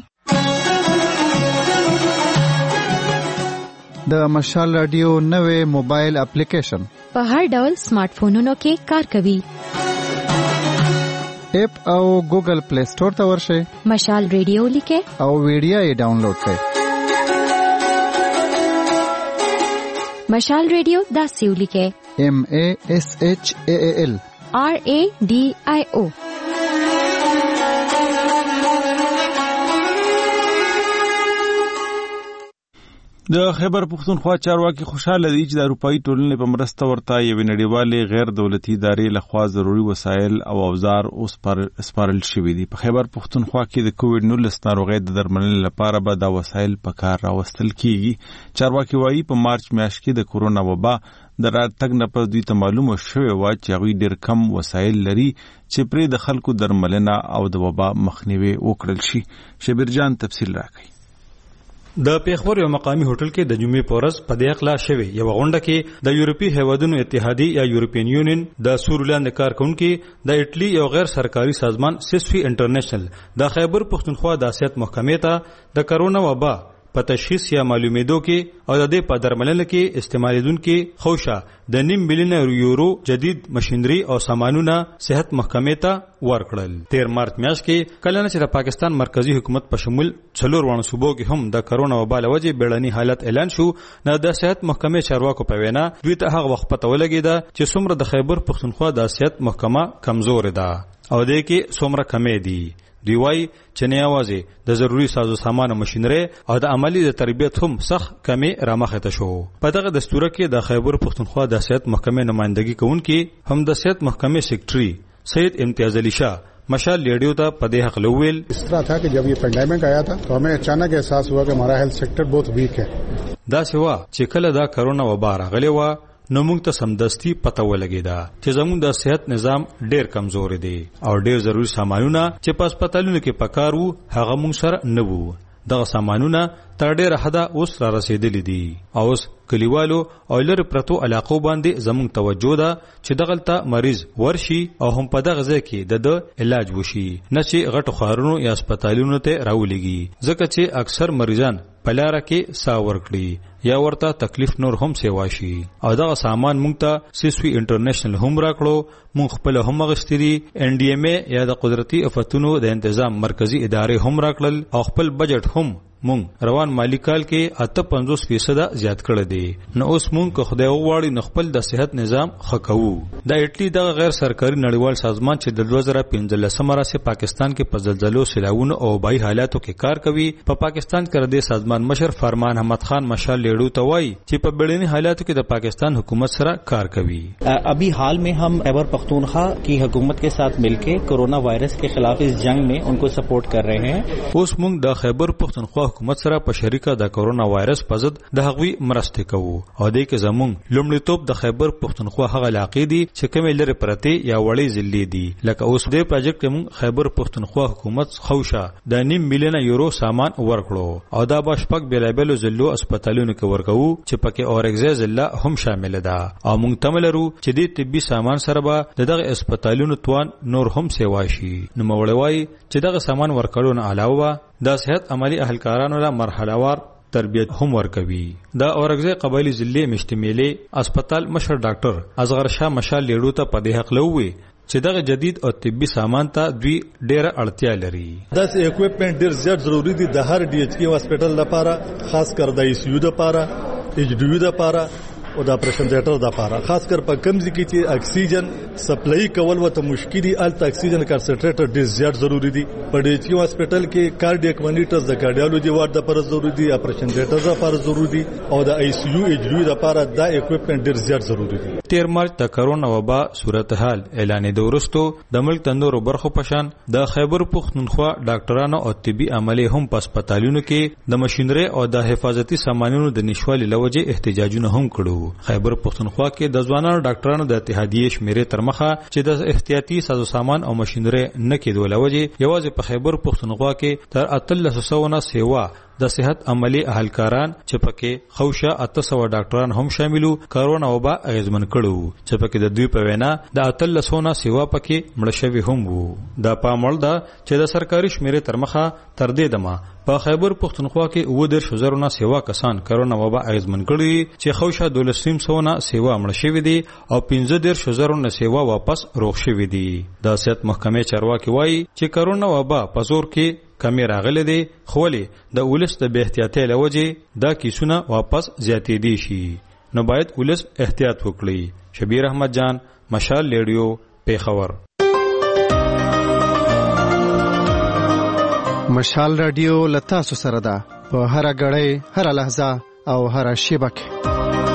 د مشال رادیو نوې موبایل اپلیکیشن په هر ډول سمارټ فونونو کې کار کوي. اپ او ګوګل پلی سٹور ته ورشئ، مشال رادیو لیکئ او ویډیو یې ډاونلوډ کړئ. مشال رادیو داسې ولیکئ M A S H A A L R A D I O. د خیبر پښتونخوا چارواکي خوشاله دي چې د اروپאי ټولنې په مرسته ورته یوې نړیوالې غیر دولتي ادارې لخوا ضروري وسایل او اوزار اوس پر سپارل شوي دي. په خیبر پښتونخوا کې د کووډ نولس ناروغۍ د درملنې لپاره به دا وسایل په کار راوستل کیږي. چارواکي وایي په مارچ میاشت کې د کورونا وبا د راتګ نه په دوی ته معلومه شوې وه چې هغوی ډېر کم وسایل لري چې پرې د خلکو درملنه او د وبا مخنیوی وکړل شي. شبیرجان تفصیل راکوي. د پیښور یو مقامی هوټل کې د جمعې په ورځ په دې اخلا شوی یو غونډه کې د یورپی هیوادونو اتحادیه یا یورپین یونین د سورلاند کارکونکو د اټلی یو غیر سرکاري سازمان سیسفي انټرنیشنل د خیبر پښتونخوا د سیاست محکمې ته د کرونا وبا په تشخیص یا معلومېدو کې او د دې په درملنه کې استعمالیدونکو خوشا د نیم میلیون یورو جدید ماشينري او سامانونه صحت محکمې ته ورکړل. تیر مارچ میاشت کې کله چې د پاکستان مرکزی حکومت په شمول څلور وړو صوبو کې هم د کرونا وبا له وجې بیړني حالت اعلان شو، نه د صحت محکمې چارواکو په وینا دوی ته هغه وخت پته ولګیده چې څومره د خیبر پښتونخوا د صحت محکمه کمزور ده او د کې څومره کمې دي. دوی وایي چې نه یوازې د ضروري سازو سامان او ماشینري او د عملی د تربیت هم سخت کمې رامخته شو. په دغه دستور کې د خیبر پښتونخوا د صحت محکمې نمائندګي کوونکي هم د صحت محکمې سیکریټري سید امتیاز علی شاه مشال ریڈیو تا پدے حق لویل. اس طرح تھا کہ جب یہ پینڈیمک آیا تھا تو ہمیں اچانک احساس ہوا کہ ہمارا ہیلتھ سیکٹر بہت ویک ہے. دا سوا چې کله دا کرونا وبا راغلی و نو موږ ته سمدستي پته ولګیدا چې زموږ د صحت نظام ډیر کمزور دی او ډیر ضروري سامانونه چې په هسپتالونو کې پکار وو هغه موږ سره نه وو. دغه سامانونه تر ډیره حده اوس را رسیدلي دي او اوس کلیوالو او لری پرتو علاقو باندې زموږ توجه ده چې دغلته مریض ورشي او هم په دغه ځای کې د علاج وشي، نه چې غټو ښارونو یا هسپتالونو ته راولېږي، ځکه چې اکثر مریضان په لاره کې سا ورکړي یا ورته تکلیف نور هم سیوا شي. او دغه سامان مونږ ته سیسوي انټرنیشنل هم راکړو، مونږ خپل هم غشتري ان ډي ام اي یا د قدرتي آفتونو د تنظیم مرکزی ادارې هم راکړل او خپل بجټ هم مونږ روان مالی کال کې اته پنځوس فیصد زیات کړی دی. نو اوس مونږ که خدای وغواړي نو خپل د صحت نظام ښه کوو. د اټلی دغه غیر سرکاري نړیوال سازمان چې د دوه زره پنځلسمه راځي پاکستان کې په زلزلو، سیلاوونو او وبایي حالاتو کې کار کوي، په پا پاکستان کې د سازمان مشر فرمان احمد خان مشال لیډو ته وایي چې په بیړني حالاتو کې د پاکستان حکومت سره کار کوي. ابھی حال میں ہم خیبر پختونخوا کی حکومت کے ساتھ مل کے کورونا وائرس کے خلاف اس جنگ میں ان کو سپورٹ کر رہے ہیں. اوس مونږ د خیبر پختونخوا حکومت سره په شریکه د کورونا وایرس په ضد د هغوی مرسته کوو او د کې زمونږ لومړیتوب د خیبر پختونخوا هغه علاقې دي چې کومې لري پرته یا وړې ضلعې دي. لکه اوس د پروجیکټ کې مونږ خیبر پختونخوا حکومت خوشه د نیم میلیونه یورو سامان ورکړو او دا به شپږ بیلابلو ضلعو هسپتالونو کې ورکوو چې پکې اورګزای ضلع هم شامل ده. او مونږ تمه لرو چې د طبي سامان سره به دغه هسپتالونو توان نور هم سیوا شي. نو موړوي چې دغه سامان ورکړو نه علاوه د صحت عملی اهلکارانو له مرحله وار تربیت هم ورکوي. د اورګزای قبایلی ضلع مشتملي هسپتال مشر ډاکټر اصغر شاه مشال لیډو ته په دې حق لوي چې دغه جدید او طبي سامان ته دوی ډېره اړتیا لري. دا اکوپمنټ ډېر زیات ضروری دي د هر ډي ایچ کی هسپتال لپاره، خاص کر د ای سی یو لپاره، ایچ ډي یو لپاره او د اپریشن تھیټر لپاره، خاص کر په کمزې کې چې اکسیجن سپلای کول وته مشکل دي. الته اکسیجن کانسنټریټر ډېر زیات ضروری دي. په ډي ایچ کی هسپتال کې کارډیاک مانیټرز د کارډیالوجي وارډ لپاره ضروری دي، اپریشن تھیټر لپاره ضروری دي او د ای سی یو ایچ ډي یو لپاره دا اکوپمنټ ډېر زیات ضروری دي. تیر مارچ د کرونا وبا صورتحال اعلان د ورستو د ملک تندورو برخو پشان د خیبر پختونخوا ډاکټرانو او طبي عملي هم په هسپتالونو کې د ماشينري او د حفاظتي سامانونو د نشوالي لوجه احتجاجونه هم کړو. خیبر پختونخوا کې د ځوانانو ډاکټرانو د اتحادیې شمیرې تر مخه چې د احتیاطي سازو سامان او ماشينري نه کېدو لوجه یوازې په خیبر پختونخوا کې تر اتلس سو نه سیوا د صحت عملی اهلکاران چې پکې خوشه اته سو ډاکټران هم شاملو کرونا وبا اغیزمن کړو چې پکې د دوی په وینا د اتلس سو نه سیوا پکې مړ شوی هم وو. د پامړ دا چې د سرکاري شمیرې تر مخه تر دې دمه په خیبر پختونخوا کې اوه دېرش زره نه سیوا کسان کرونا وبا اغیزمن کړي چې خوشه دولسیم سو نه سیوا مړ شوی دي او پنځه دېرش زره نه سیوا واپس روغ شوی دي. د صحت محکمې چارواکي وایي چې کرونا وبا په زور کې کمی راغلی دی، خو ولې د ولس د بې احتیاطۍ له وجې دا کیسونه واپس زیاتېدی شي. نو باید ولس احتیاط وکړي. شبیر احمد جان، مشال لیډیو، پیښور. مشال رادیو له تاسو سره ده په هره ګړۍ، هره لحظه او هره شیبه کې.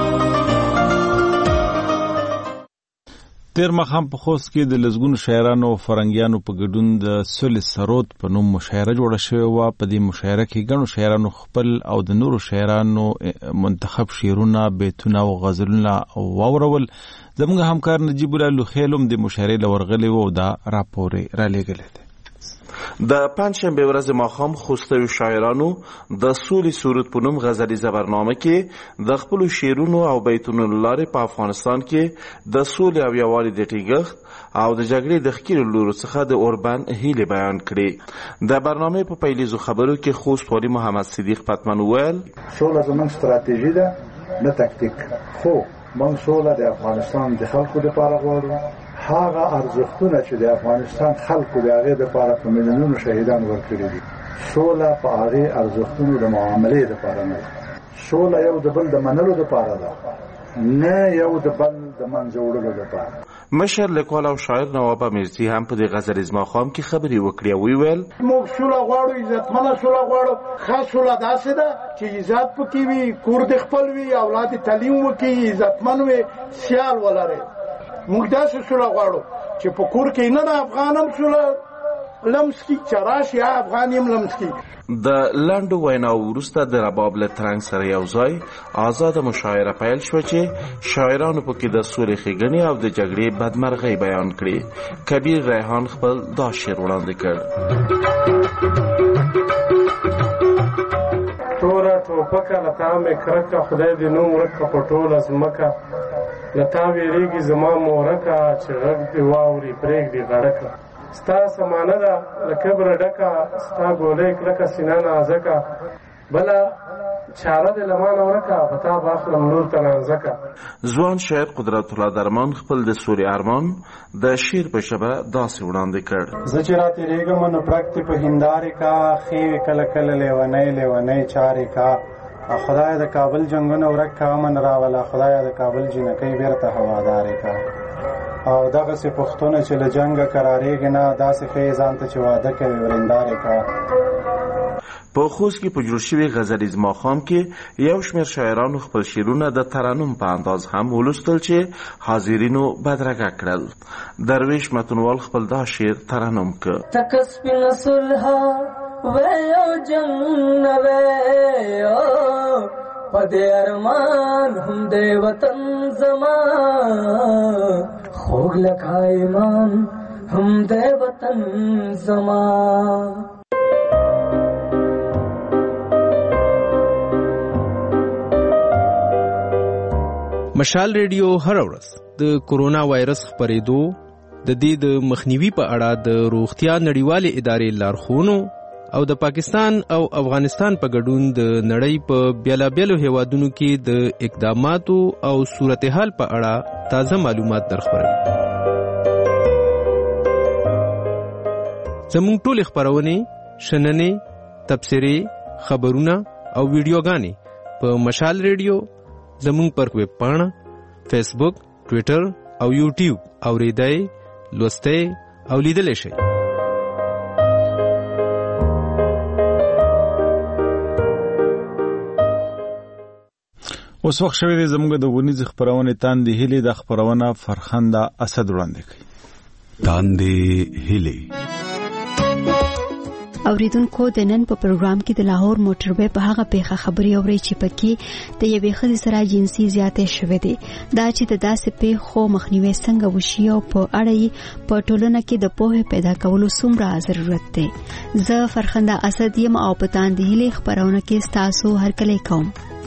تیر مخام په خوست کې د لزګونو شاعرانو او فرنګیانو په ګډون د سل سرود په نوم مشاعره جوړه شوې وه. په دې مشاعره کې ګڼو شاعرانو خپل او د نورو شاعرانو منتخب شعرونه، بیتونه او غزلونه واورول. زموږ همکار نجیب الله لوخیل هم د مشاعرې له ورغلی و او دا راپور رالیږلی دی. د پنجشنبه ورځ ماښام خوستوي شاعرانو د سولې سرود په نوم غزلیزه برنامه کې د خپلو شعرونو او بیتونو له لارې په افغانستان کې د سولې او یووالي د ټینګښت او د جګړې د ښکیلو لورو څخه د اوربند هیلې بیان کړې. د برنامې په پیلیزو خبرو کې خوست والي محمد صدیق پتمن وویل سوله زموږ ستراتیژي ده نه تکتیک، خو موږ سوله د افغانستان د خلکو لپاره غواړو. هغه ارزښتونه چې د افغانستان خلکو د هغې دپاره په میلیونونو شهیدان ورکړي دي، سوله په هغې ارزښتونو د معاملې دپاره نه ده. سوله یو د بل د منلو دپاره ده، نه یو د بل د منځه وړلو دپاره. مشر لیکوال او شاعر نواب امیرزي هم په دې غزلیز ماښام کې خبرې وکړې او ویل موږ سوله غواړو، عزتمنه سوله غواړو. ښه سوله داسې ده چې عزت پکې وي، کور د خپل وي، اولاد تعلیم وکړي، عزتمن وي، سیال ولري. موږ داسې سوله غواړو چې په کور کې نه د افغان هم سوله لمس کی، چې راشي افغان هم لمس کی. د لنډو ویناو وروسته د رباب له ترنګ سره یو ځای آزاده مشاعره پیل شوه چې شاعرانو پکې د سولې ښېګڼې او د جګړې بدمرغۍ بیان کړې. کبیر ریحان خپل دا شعر وړاندې کړ. توره ټوپکه لتا مې کرکه خدای دې نوم ورکه په ټوله ځمکه لتا ویریږي زما مورکه چې غږ دې واوري پرېږدي غړکه ستا سمانه ده له کبره ډکه ستا ګولۍ کلکه سینه نازکه بله چاره دې له مانه ورکه په تا به اخلم نور ته نانځکه. ځوان شاعر قدرت الله درمان خپل د سوري ارمان د شعر په ژبه داسې وړاندې کړ. زه چې راتېرېږم نو پرک دې په هندارې کا ښې کله کله لیونی لیونی چارې کا خدای د کابل جنگونه ورک کا من راوله خدای د کابل جنکۍ بیرته هوادارې کا او دغسې پښتونه چې له جنګه قرارېږي نه داسې ښې ځان ته چې واده کوي ورندارې کا. په خوست کې په جوړ شوي غزلیز ماښام کې یو شمېر شاعرانو خپل شعرونه د ترنم په انداز هم ولوستل چې حاضرینو بدرګه کړل. درویش متنوال خپل دا شعر ترنم کړ. تک سپین صلحه ویو جنگ نویو پدې ارمان هم دې وطن زما خوږ لکه ایمان هم دې وطن زما. مشال ریډیو هر ورځ د کورونا وایرس خپرېدو د دې د مخنیوي په اړه د روغتیا نړیوالې ادارې لارښوونو او د پاکستان او افغانستان په ګډون د نړۍ په بیلابیلو هیوادونو کې د اقداماتو او صورتحال په اړه تازه معلومات درخبروي. زموږ ټولې خپرونې، شننې، تبصرې، خبرونه او ویډیوګانې په مشال ریډیو زموږ پر ویب پاڼه، فیسبوک، ټویټر او یوټیوب اوریدای، لوستای او لیدلی شئ. اوس وخت شوی دی زموږ د ورځنیزې خپرونې تاندې هیلې د خپرونه فرخنده اسد وړاندې کوي. تاندې هیلې اوریدونکو د نن په پروګرام کې د لاهور موټروي په هغه پیښه خبري اوري چې پکې د یوې ښځې سره جنسي زیاتې شوې دي. دا چې د داسې پیښو مخنیوي څنګه وشي او په اړه یې په ټولنه کې د پوهې پیدا کولو څومره ضرورت دی. زه فرخنده اسد یم او په تاندې هیلې خبرونه کې ستاسو هرکلی کوم.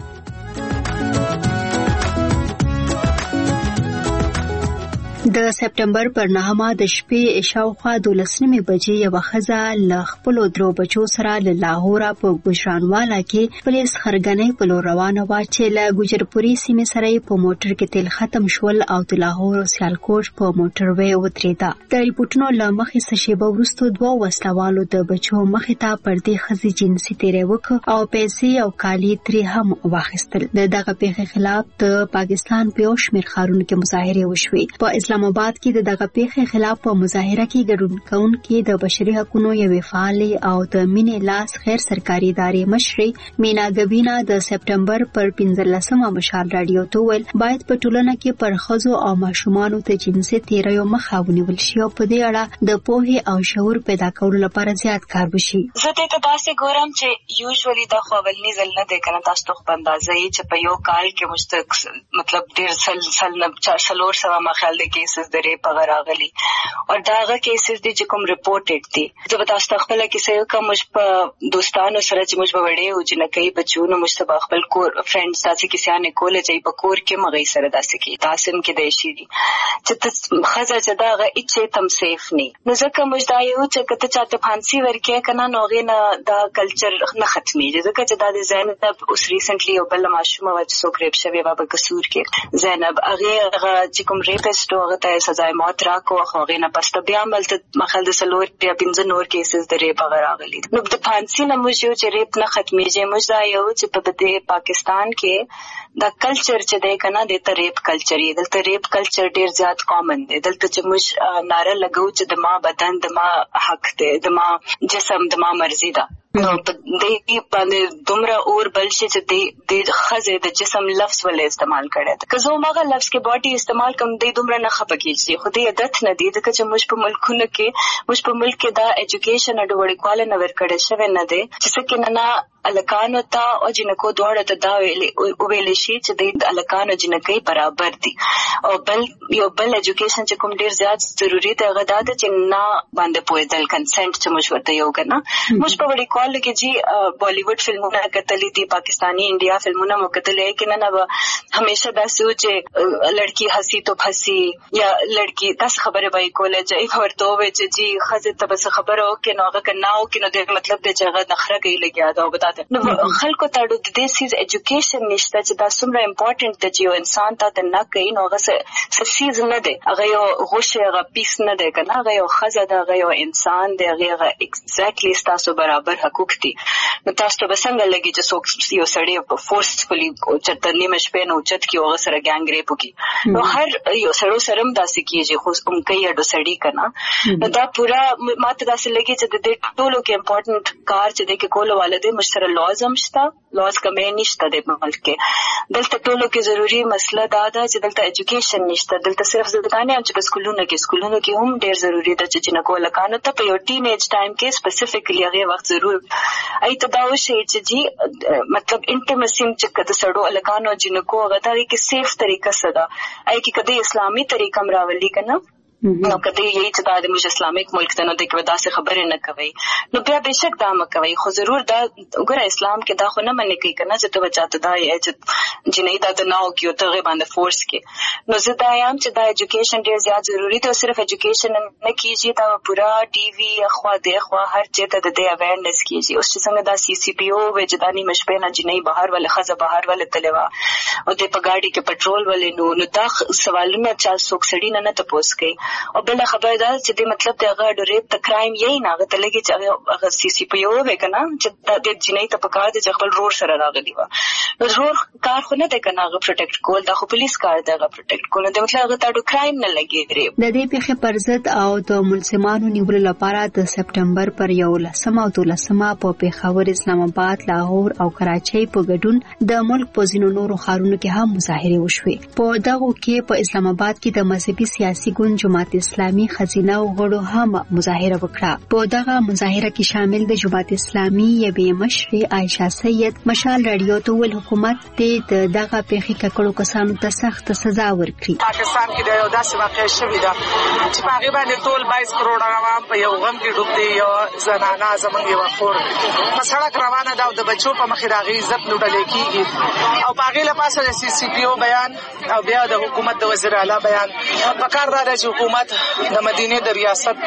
د سپټمبر پر نهمه د شپې شاوخوا دولس نیمې بجې یوه ښځه له خپلو درو بچو سره له لاهوره په ګوجرانوالا کې پولیس خرګنۍ په لور روانه وه چې له ګوجرپوري سیمې سره یې په موټر کې تیل ختم شول او د لاهور سیالکوټ په موټروي ودرېده. د ریپورټونو له مخې څه شېبه وروسته دوه وسلوالو د بچو مخې ته پر دې ښځې جنسي تېری وکړ او پیسې او کالي ترې هم واخیستل. د دغه پیښې خلاف د پاکستان په یو شمېر ښارونو کې مظاهرې وشوې. په اسلام آباد کې د دغه پیښې خلاف په مظاهره کې ګډون کوونکي د بشري حقوقو یوې فعالې او د مینې لاس غیر سرکاري ادارې مشرې مینا ګبینا د سپټمبر پر پنځلسمه مشال راډیو ته وویل باید په ټولنه کې پر ښځو او ماشومانو ته جنسي تېریو مخه ونیول شي او په دې اړه د پوهې او شعور پیدا کولو لپاره زیات کار وشي. زه دې ته داسې ګورم چې یوزولي دا خو اولنی ځل نه دی کنه تاسو ته په اندازه یې چې په یو کال کې مستق مطلب ډېر سل سل نه څلور سوه ما خیال دی کیسز د ریپ هغه راغلي او دا هغه کیسز دي چې کوم رپورټډ دي. زه به تاسو ته خپله کیسه وکړم. موږ په دوستانو سره چې موږ به وړې وو جنکۍ بچو نو موږ ته به خپل کور فرینډز داسې کیسیانې کوله چې په کور کې هم هغوی سره داسې کوي داسې هم کیدای شي دي چې ته ښځه چې دا هغه هېڅ شی ته هم سیف نه نو ځکه موږ دا یو چې که ته چاته پھانسي ورکړې که نه نو هغې نه دا کلچر نه ختمېږي ځکه چې دا د زینب اوس ریسنټلي یو بله ماشومه وه چې څوک ریپ شوې وه په قصور کې زینب هغې هغه چې کوم ریپسټ و هغه ته سزای موت راکړو خو هغې نه پس ته بیا هم هلته مخل د څلور یا پنځه نور کیسز د ریپ هغه راغلي نو د پھانسي نه موږ یو چې ریپ نه ختمېږي موږ دا یو چې په دې پاکستان کې دا کلچر چې دی که نه دلته ریپ کلچر یې دلته ریپ کلچر ډېر زیات کامن دی. دلته چې موږ ناره لګو چې د ما بدن د ما حق دی د ما جسم د ما مرضي ده نو په دې باندې دومره اور بل شي چې د ښځې د جسم لفظ ولې استعمال کړی ده که زه هماغه لفظ کې باډي استعمال کوم دی دومره نه خفه کېږي خو دې عادت نه دی ځکه چې موږ په ملکونو کې موږ په ملک کې دا ایجوکیشن د وړوکوالي نه ورکړی شوی نه دی چې څه کې نه نه الکانو ته او جنکو دواړه ته دا ویل شي چې د الکانو جنکۍ برابر دي. او بل یو بل ایجوکیشن چې کوم ډیر زیات ضروری دی هغه دا ده چې نه باندې پوهېدل کنسنټ چې موږ ورته یو کنه. موږ په وړي کال کې جی بالیوډ فلمونه کتلې دي، پاکستانی انډیا فلمونه مو کتلې کې نه نه همیشه دا سوچ لڑکی ہنسی تو پھنسی یا لڑکی تاس خبره وای کوله چې ورته وای چې جی خزه ته بس خبره او کې نو هغه کناو کې نو د مطلب د جګړه نخره کوي لګیا دا وبداته نو خلکو ته د دې سیز ایجوکیشن نشته چې دا څومره امپورټنت دی چې یو انسان ته د نه کوي نو هغه څه سیز نه دی، هغه یو غوښه هغه پیس نه دی کنه، هغه یو خزه ده، هغه یو انسان دی، هغه ایگزیکټلی تاسو برابر حقوق دي. نو تاسو به څنګه لګي چې څوک یو سړی په فورسفلی او چرته نیمه شپه نو چت کې هغه سره ګانګ ریپ وکي نو هر یو سړو سره هم داسې کیږي خو هم کوي اډو سړی کنه. نو دا پورا ماته داسې لګي چې د دې ټولو کې امپورټنت کار چې د کې کولو والده مشره لاز هم شته، لاز کمې نشته د ملک کې. دلته ټولو کې ضروری مسله دا ده چې دلته ایجوکیشن نشته، دلته صرف زدهګانې هم چې په سکولونو کې سکولونو کې هم ډیر ضروری ده چې جنکو لکانو ته په یو ټین ایج ټایم کې سپیسیفیکلی هغه وخت ضرور ای ته دا وشي چې جی مطلب انټیمسی چې کده سړو لکانو جنکو هغه دا کې سیف طریقه سره ای کې کده اسلامي طریقه مراولي کنه نو کدی یی چې دا د موږ اسلامیک ملک ته نو د کې داسې خبرې نه کوي نو بیا بهشک دا م کوي خو ضرور دا وګوره اسلام کې دا خو نه منې کوي کنه چې ته بچاته دا یې چې جنې دا د ناو کې ته باندې فورس کې نو زه دا یم چې دا ایجوکیشن ډیر زیات ضروری دی. صرف ایجوکیشن نه کیږي دا پورا ټي وي اخوا د اخوا هر چیرته د دې اویرنس کیږي. اوس چې څنګه دا سی سی پی او وجداني مشپې نه جنې بهر ول خزه بهر ول تلوا او د په گاډي کې پټرول ولې نو نو دا سوالونه چې څوک سړی نه نه تپوس کوي او بل خبر دا چې د مطلب د غړ ریپ د کرایم یې نه غته لګي چې هغه سی سی پی او وکنه چې د جنې ته پکار دي چې خپل رور سره راغلی و نو رور کار خو نه ده کنه هغه پروټیکټ کول دا خو پولیس کار دی هغه پروټیکټ کول د مطلب هغه ته کرایم نه لګي ریپ. د دې پیښې پر ضد او د ملزمانو نیولو لپاره د سپټمبر پر یو لسمه او دولسمه په پیښور، اسلام آباد، لاهور او کراچۍ په ګډون د ملک په ځینو نورو ښارونو کې هم مظاهرې وشوې. په دغه کې په اسلام آباد کې د مذهبي سیاسي ګوند جماعت اسلامي خزینه او غړو هم مظاهره وکړه. په دغه مظاهره کې شامل د جماعت اسلامي یوې مشرې عائشہ سید مشال رادیو ته ول حکومت د دغه پیښې ککړو کسانو ته سخت سزا ورکړي. پاکستان کې د یو داسې واقع شوې ده چې په هغه باندې ټول بایس کروڑ عوام په یو غم کې ډوب دي. یو زنانه زمونږ یو خور په سړک روانه ده او د بچو په مخ راغی عزت لوټل کېږي او په هغه لپاره د سی سی پی او بیان او بیا د حکومت د وزیر اعلی بیان په کار راځي چې حکومت د مدینه د ریاست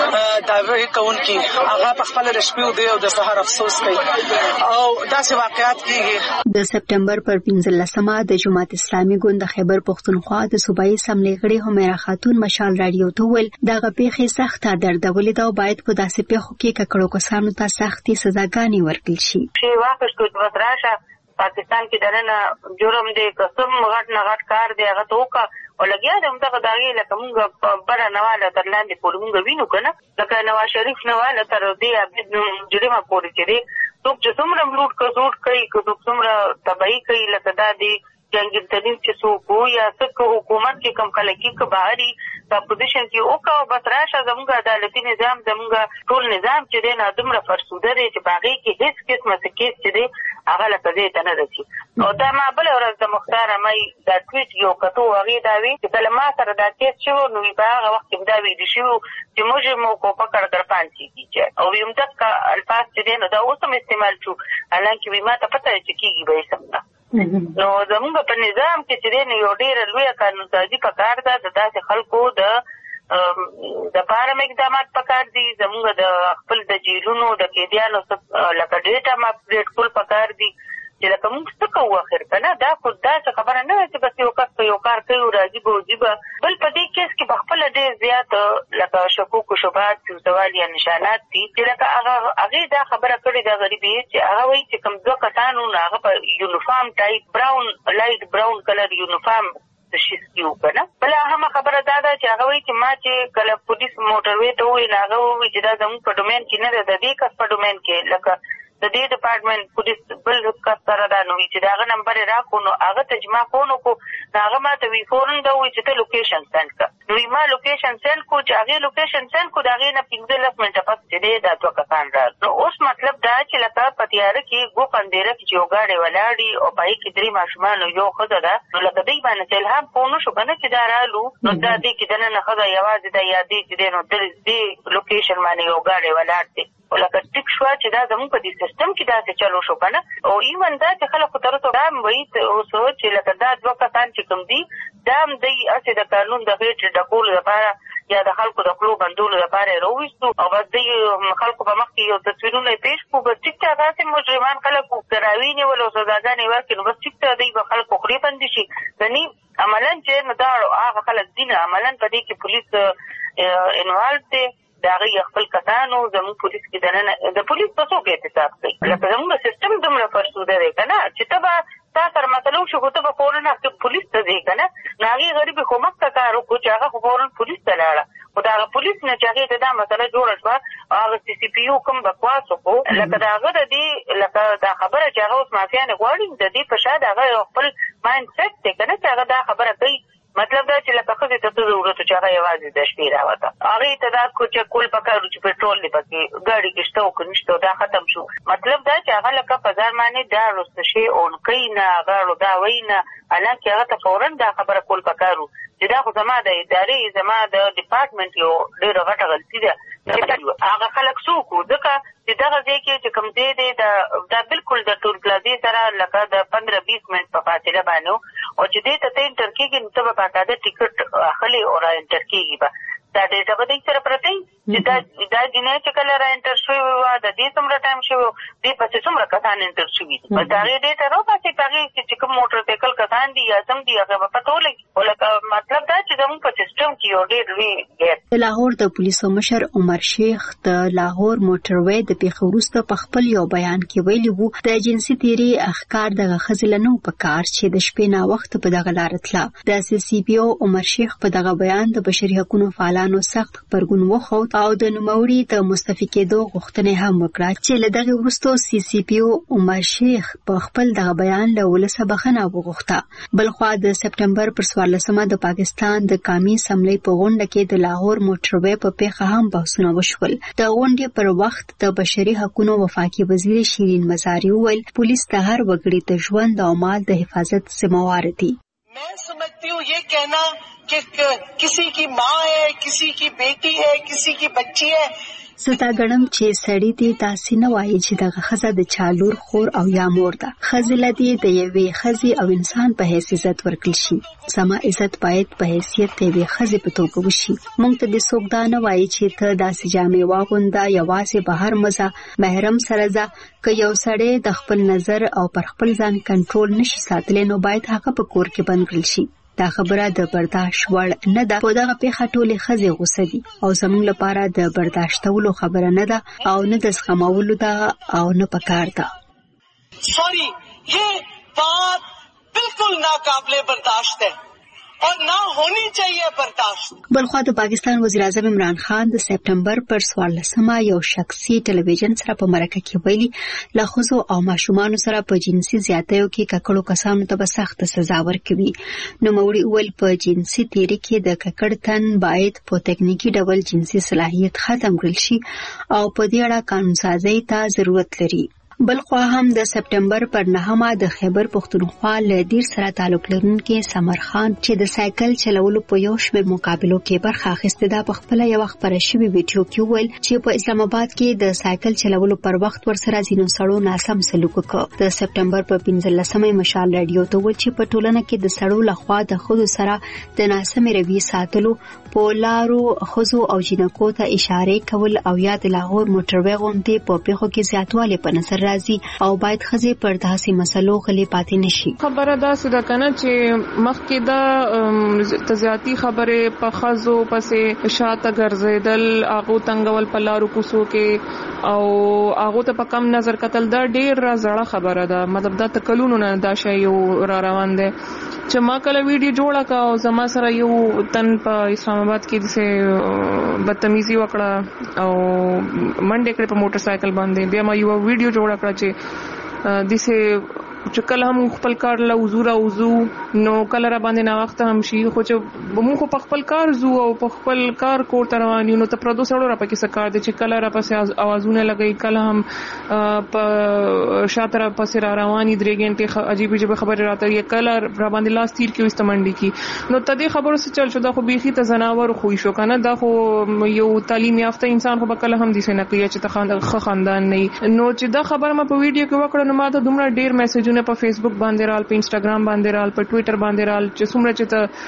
داوی کوونکی هغه په خپل رشپیو دی او د سحر افسوس کوي او داسې واقعات کیږي. د سپټمبر پر پنځلسمه د جماعت اسلامي ګوند خیبر پښتونخوا د صوبایي اسمبلی غړي همیرا خاتون مشال رادیو ته ول دغه پیښې سخته دردولې ده او باید په داسې پیښو کې ککړو کسانو ته سختي سزاګانې ورکړل شي. شی واپس کوټ وتراشه پاکستان کې دنه جرم دی قسم غټ نه غټ کار دی هغه توکا او لګیا د همدغه داغي لکه مونږ بره نواله تر لاندې پورې مونږ وینو کنه لکه نواز شریف نواله تر دې عبد جریمه پورې چې دی څوک چې څومره لوټ کو زوټ کوي که څومره تبعی کوي لکه دا دی جنگیر تدین چې څوک یا څوک حکومت کې کم کلکی که بهاري په پوزیشن کې او کا بس راشه زموږ عدالتي نظام زموږ ټول نظام چې دی نه دومره فرسوده دی چې باغې کې هیڅ قسمه څه کیس چې دی هغه لکه دې ته نه رسي. او دا ما بل ورځ د مختار مې دا ټویټ یو کتو هغه دا وی چې کله ما سره دا کیس شو نو په هغه وخت کې دا وی دي شو چې موږ مو کو پکړ کړ پانچي کیږي او یم تک الفاظ چې دی نو دا اوس هم استعمال شو حالانکه وی ما ته پته چې کیږي به څنګه نو زموږ په نظام کې چې دی یو ډیر لوی قانون سازي پکار ده د داسې خلکو د د پاره اقدامات پکار دي زموږ د خپل د جیلونو د قیدیانو لکه ډیټا ما اپډیټ کول پکار دي چې لکه موږ څه کوو اخر کنه دا خو داسې خبره نه ده چې بس یو کس په یو کار کوي راځي به وځي به بل په دې کیس کې به خپله ډېر زیات لکه شکوک و شبهات سوال یا نشانات دي چې لکه هغه هغې دا خبره کړې ده غریبي چې هغه وایي چې کوم دوه کسانو نو هغه په یونیفارم ټایپ براون لایټ براون کلر یونیفارم شیسکیو کنه بله هم خبره دا ده چې هغه وایي چې ما چې کله پولیس موټر وې ته وویل هغه ووایي چې دا زموږ په ډومین کې نه ده د دې کس په ډومین کې لکه د دې ډپارټمنټ پولیس بل کس سره دا نو چې داغه نمبر راکو نو هغه تجمع کونو کو هغه ماته وی فورن دا وی چې ته لوکیشن سند کا نو ما لوکیشن سند کو چې هغه لوکیشن سند کو داغه نه پنځه لس منټه پس دې دا تو کسان را نو اوس مطلب دا چې لکه پتیاره کې ګو پندېره کې یو غاډي ولاړی او پای کې درې ماشومان یو خزه ده نو لکه دې باندې چې الهام پونو شو کنه چې دا رالو نو دا دې کې دنه نه خزه یوازې دا یادې چې نو دې لوکیشن باندې یو غاډي ولاړ دي ولکه ټیک شو چې دا زموږ په دې سیستم کې دا څه چلو شو کنه او ایون دا چې خلکو تر څو دا وایي او سوچ چې لکه دا دوه کسان چې کوم دي دا هم د اسې د قانون د غیر ډکول لپاره یا د خلکو د خپلو بندولو لپاره راوویستو او بس د خلکو په مخ کې یو تصویرونه پیش کړو بس ټیک ته داسې مجرمان خلکو کراوي نیول او سزاګانې ورکړي نو بس ټیک ته دوی به خلکو خولې بندې شي ځنې عملاً چې نو دا هغه خلک دي نه عملاً په دې کې پولیس انوالو دی د هغې خپل کسانو زموږ پولیس کې دننه د پولیس په څوک احتساب کوي لکه زموږ سیستم دومره فرسوده دی که نه چې ته به تا سره مسله وشي خو ته به فورن پولیس ته ځې که نه نو هغې غریبې خو مخ ته کار وکړو چې هغه خو فورن پولیس ته لاړه خو د هغه پولیس نه چې هغې ته دا مسله جوړه شوه او هغه سی سی پي یو کوم بکواس وکړو لکه د هغه د دې لکه دا خبره چې هغه اوس مافیانې غواړي د دې په شا د هغه یو خپل مایند سیټ دی که نه چې هغه دا خبره کوي مطلب دا چې لکه ښځې ته څه ضرورت و چې هغه یوازې د شپې راوته هغې ته دا چک کول پکار و چې پټرول دی پکې ګاډي کې شته او که نشته دا ختم شو مطلب دا چې هغه لکه په ځان باندې دا رسته شي اونکوي نه هغه دا وایي نه حالانکې هغه ته فورا دا خبره کول پکار و چې دا خو زما د ادارې زما د ډپارټمنټ یو ډېره غټه غلطي ده هغه خلک څوک وو ځکه چې دغه ځای کې چې کوم ځای دی دا بالکل د ټول پلازې سره لکه د پندره بیس منټ په فاصله باندې او چې دې ته ته انټر کېږي نو ته به باقاعده ټکټ اخلي او را انټر کېږي به دا ډېټه به دوی سره پرته وي چې دا دا جنۍ چې کله را انټر شوې وه د دې څومره ټایم شوی و دې پسې څومره کسان انټر شوي دي بس د هغې ډېټه راوباسي په هغې کې چې کوم موټر سایکل کسان دي یا څم دي هغه به پته ولګي خو لکه مطلب دا چې زموږ په سیسټم کې یو ډېر لوی ګیپ د لاهور د پولیسو مشر عمر شیخ د لاهور موټروی د پیښې وروسته په خپل یو بیان کې ویلي وو د جنسي تیري احکار دغه ښځې له نه و په کار چې د شپې ناوخته په دغه لاره تله د سی سی پي او عمر شیخ په دغه بیان د بشري حقونو فعالانو سخت غبرګون وښود او د نوموړي د مستعفي کېدو غوښتنه هم وکړه چې له دغه وروسته سی سی پي او عمر شیخ په خپل دغه بیان له ولسه بخښنه وغوښته بلخوا د سپټمبر پر څوارلسمه د پاکستان د قومي اسمبلی په غونډه کې د لاهور موټروی په پیښه هم بحثونه وشول د غونډې پر وخت د بشري حقونو وفاقي وزیر شیرین مزاری وویل پولیس د هر وګړي د ژوند او مال د حفاظت ذمہوار دي मैं समझती हूँ ये कहना कि किसी की माँ है किसी की बेटी है किसी की बच्ची है زتا ګڼم چې سړی دې داسې نه وایي چې دغه ښځه د چالور خور او یا مور ده ښځې له دې د یوې ښځې او انسان په حیث عزت ورکړل شي زما عزت باید په حیثیت د یوې ښځې په توګه وشي موږ ته دې څوک دا نه وایي چې ته داسې جامې واغونده یوازې بهر مزه محرم سره ځه که یو سړی د خپل نظر او پر خپل ځان کنټرول نشي ساتلی نو باید هغه په کور کې بند کړل شي دا خبره د برداشت وړ نه ده په دغه پیښه ټولې ښځې غوسه دي او زموږ لپاره د برداشتولو خبره نه ده او نه د زغمولو ده او نه پکار ده سوري یہ بات بالکل ناقابل برداشت ہے اور نہ ہونی چاہیے برداشت بلخوا د پاکستان وزیر اعظم عمران خان د سپټمبر پر څوارلسمه یو شخصي ټلویزیون سره په مرکه کې ویلي له ښځو او ماشومانو سره په جنسي زیاتیو کې ککړو کسانو ته به سخت سزا ورکوي نوموړي وویل په جنسي تیري کې د ککړ تن باید په تکنیکی ډول جنسي صلاحیت ختم کړل شي او په دې اړه قانون سازي ته ضرورت لري بلخوا هم د سپټمبر پر نهمه د خیبر پښتونخوا له دیر سره تعلق لرونکي سمر خان چې د سایکل چلولو په یو شمېر مقابلو کې برخه اخیسته ده په خپل یو خبره شوی ویډیو کې ویل چې په اسلام آباد کې د سایکل چلولو پر وخت ورسره ځینو سړو ناسم سلوک وکړ د سپټمبر په پنځلسمه مشال رادیو ته ویل چې په ټولنه کې د سړو لخوا د خود سره د ناسم روي ساتلو په لارو خزو او جنکو ته اشاره کول او یا د لاهور موټروی غونډې په پیښو کې زیاتوالی په نظر راځي او باید خزې پر داسې مسلو غلي پاتې نشي خبره دا سده کنه چې مخکې دا تزیاتی خبره په خزو پسې شاته ګرځیدل هغه تنګول په لارو کوڅو کې او هغه ته په کم نظر کتل دا ډیر زړه خبره ده مطلب دا تکلونو نه دا شی یو را روان دي چې ما کله ویډیو جوړه کا او زما سره یو تن په اسلام آباد کې دسه بدتمیزي وکړه او منډه کړې په موټر سایکل باندې بیا ما یو ویډیو جوړه جوړ کړ چې دسه چې کله هم خپل کار له حضور او وضو نو کله را باندې نا وخت هم شي خو چې موږ په خپل کار زو او په خپل کار کور ته روان یو نو ته پردو سره را پکې سکار دي چې کله را پسې اوازونه لګي کله هم په شاته را پسې را رواني درې غنټه عجیب عجیب خبره راته یې کله را باندې لاس تیر کې استمنډي کی نو تدې خبرو څه چل شو دا خو بيخي ته زناور خو شو کنه دا خو یو تعلیم یافته انسان خو کله هم دي سنه کوي چې ته خاندان نه نو چې دا خبره ما په ویډیو کې وکړه نو ما ته دومره ډیر میسجونه په فیسبوک باندې رال په انستګرام باندې رال په ټوئیټر باندې رال چې څومره چې